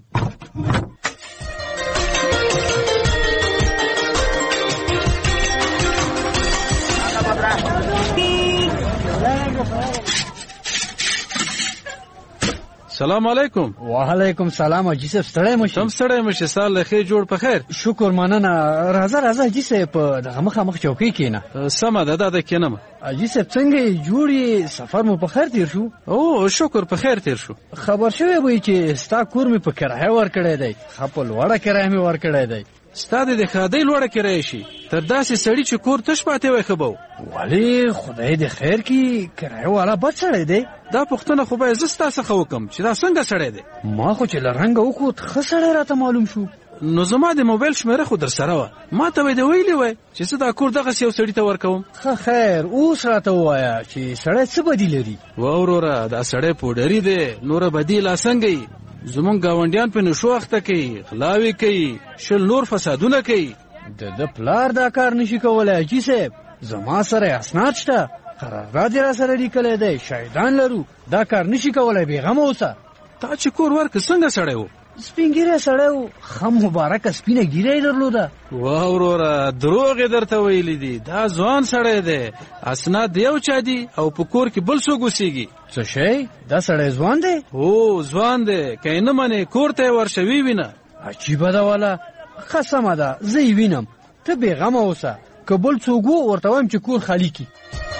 سلام علیکم. وعلیکم سلام. حاجي صاحب ستړی مشي؟ تم ستړی مشي، سال له ښې جوړ په خیر. شکر مننه. راځه راځه حاجي صاحب په دغه مخامخ چوکۍ کښېنه. سمه ده، دا ده کښېنم. حاجي صاحب څنګه یې جوړ یې؟ سفر مو په خیر تېر شو؟ او شکر په خیر تېر شو. خبر شوی وی چې ستا کور مې په کرایه ورکړی دی، ښه په لوړه کرایه مې ورکړی دی. ستا د ښادۍ لوړه کرایه شي تر داسې سړي چې کور تش پاتې وای ښه به و. ولې خدای دې خیر کړي، کرایه والا بد سړی دی. دا پوښتنه خو باید زه ستا څخه وکړم چې دا څنګه سړی دی. ما خو چې له رنګه وکوت ښه سړی راته معلوم شو. نو زما د موبایل شمېره خو در سره وه، ما ته به یې د ویلي وای چې زه دا کور دغسې یو سړي ته ورکوم. ښه خیر اوس راته ووایه چې سړی څه بدي لري؟ وا وروره دا سړی پوډري دی، نوره بدي لا څنګه یي. زمونږ ګاونډیان په نشو اخته کوي، غلاوې کوي، شل نور فسادونه کوي. د ده پلار دا کار نشي کولی حاجي صاحب. زما سره اسناد شته، قرارداد یې را سره لیکلی دی، شاهدان لرو. دا کار نشي کولی، بېغمه اوسه. تا چې کور ورکړ څنګه سړی و؟ سپین ږیری سړی و، ښه مبارکه سپینه ږیره یې درلوده. وا وروره دروغ یې درته ویلي دي، دا ځوان سړی دی، اسناد د یو چا دي او په کور کې بل څوک اوسېږي. څه شی؟ دا سړی ځوان دی؟ هو ځوان دی، که یې نه منې کور ته یې ورشه ووینه. عجیبه ده والا. ښه سمه ده زه یې وینم، ته بېغمه اوسه. که بل څوک و ورته وایم چې کور خالي کړي.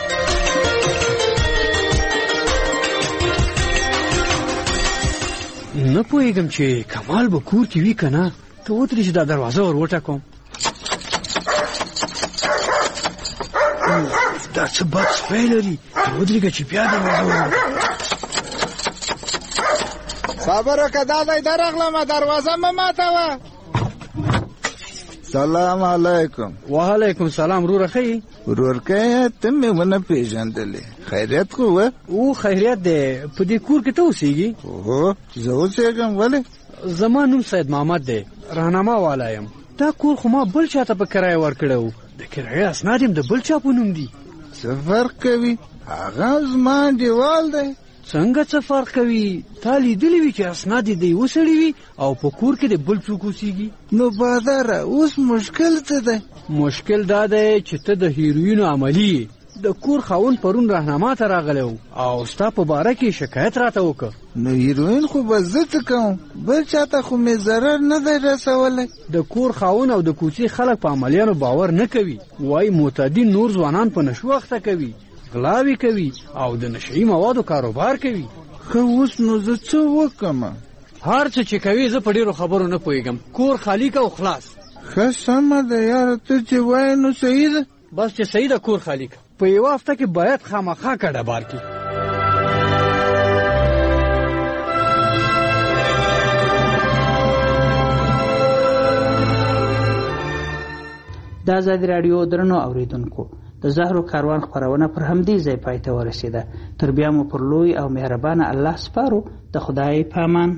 نه پوهېږم چې کمال به کور کې وي که نه. ته ودرې چې دا دروازه ور وټکوم. دا څه بد سپی لري. ته ودرېږه چې بیا دروازه ور صبر وکړه، دا دی درغلمه، دروازه مه ماتوه. سلام علیکم. وعلیکم سلام. وروره ښه یې؟ ورورکه ته مې ونه پېژندلې، خیریت خو وه؟ او خیریت دی. په دې کور کې ته اوسېږي؟ هو زه اوسېږم. ولې؟ زما نوم سید محمد دی، رهنما والا یم. دا کور خو ما بل چا ته په کرایه ورکړی و، د کرایې اسناد یم د بل چا په نوم دي. څه فرق کوي؟ هغه زما انډیوال دی. څنګه څه فرق کوي؟ تا لیدلی وي چې اسناد یې د یوه سړي وي او په کور کې د بل څوک اوسېږي. نو باداره اوس مشکل څه دی؟ مشکل دا دی چې ته د هیروینو عملي یې. د کور خاوند پرون رهنما ته راغلی و او ستا په باره کې شکایت راته وکړه. نو هیروین خو به زه څه کوم؟ بل چاته خو مې ضرر نه دی رسولی. د کور خاوند او د کوڅې خلک په عملیانو باور نه کوي، وایي معتدین نور ځوانان په نشو اخته کوي، غلاوې کوي او د نشهیي موادو کاروبار کوي. ښه اوس نو زه څه وکړم؟ هر څه چې کوي زه په ډېرو خبرو نه پوهېږم. کور خالي که او خلاص. ښه سمه ده یاره، ته چې وایې نو صحیح ده. بس چې صحیح ده کور خالي که. په یوه هفته کې باید خامخا کډه بار کړي. د ازادي راډیو درنو اوریدونکو د زهرو کاروان خپرونه پر همدې ځای پای ته ورسېده. تر بیا مو پر لوی او مهربانه الله سپارو. د خدای په امان.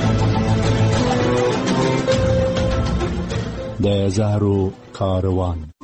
د زهرو کاروان.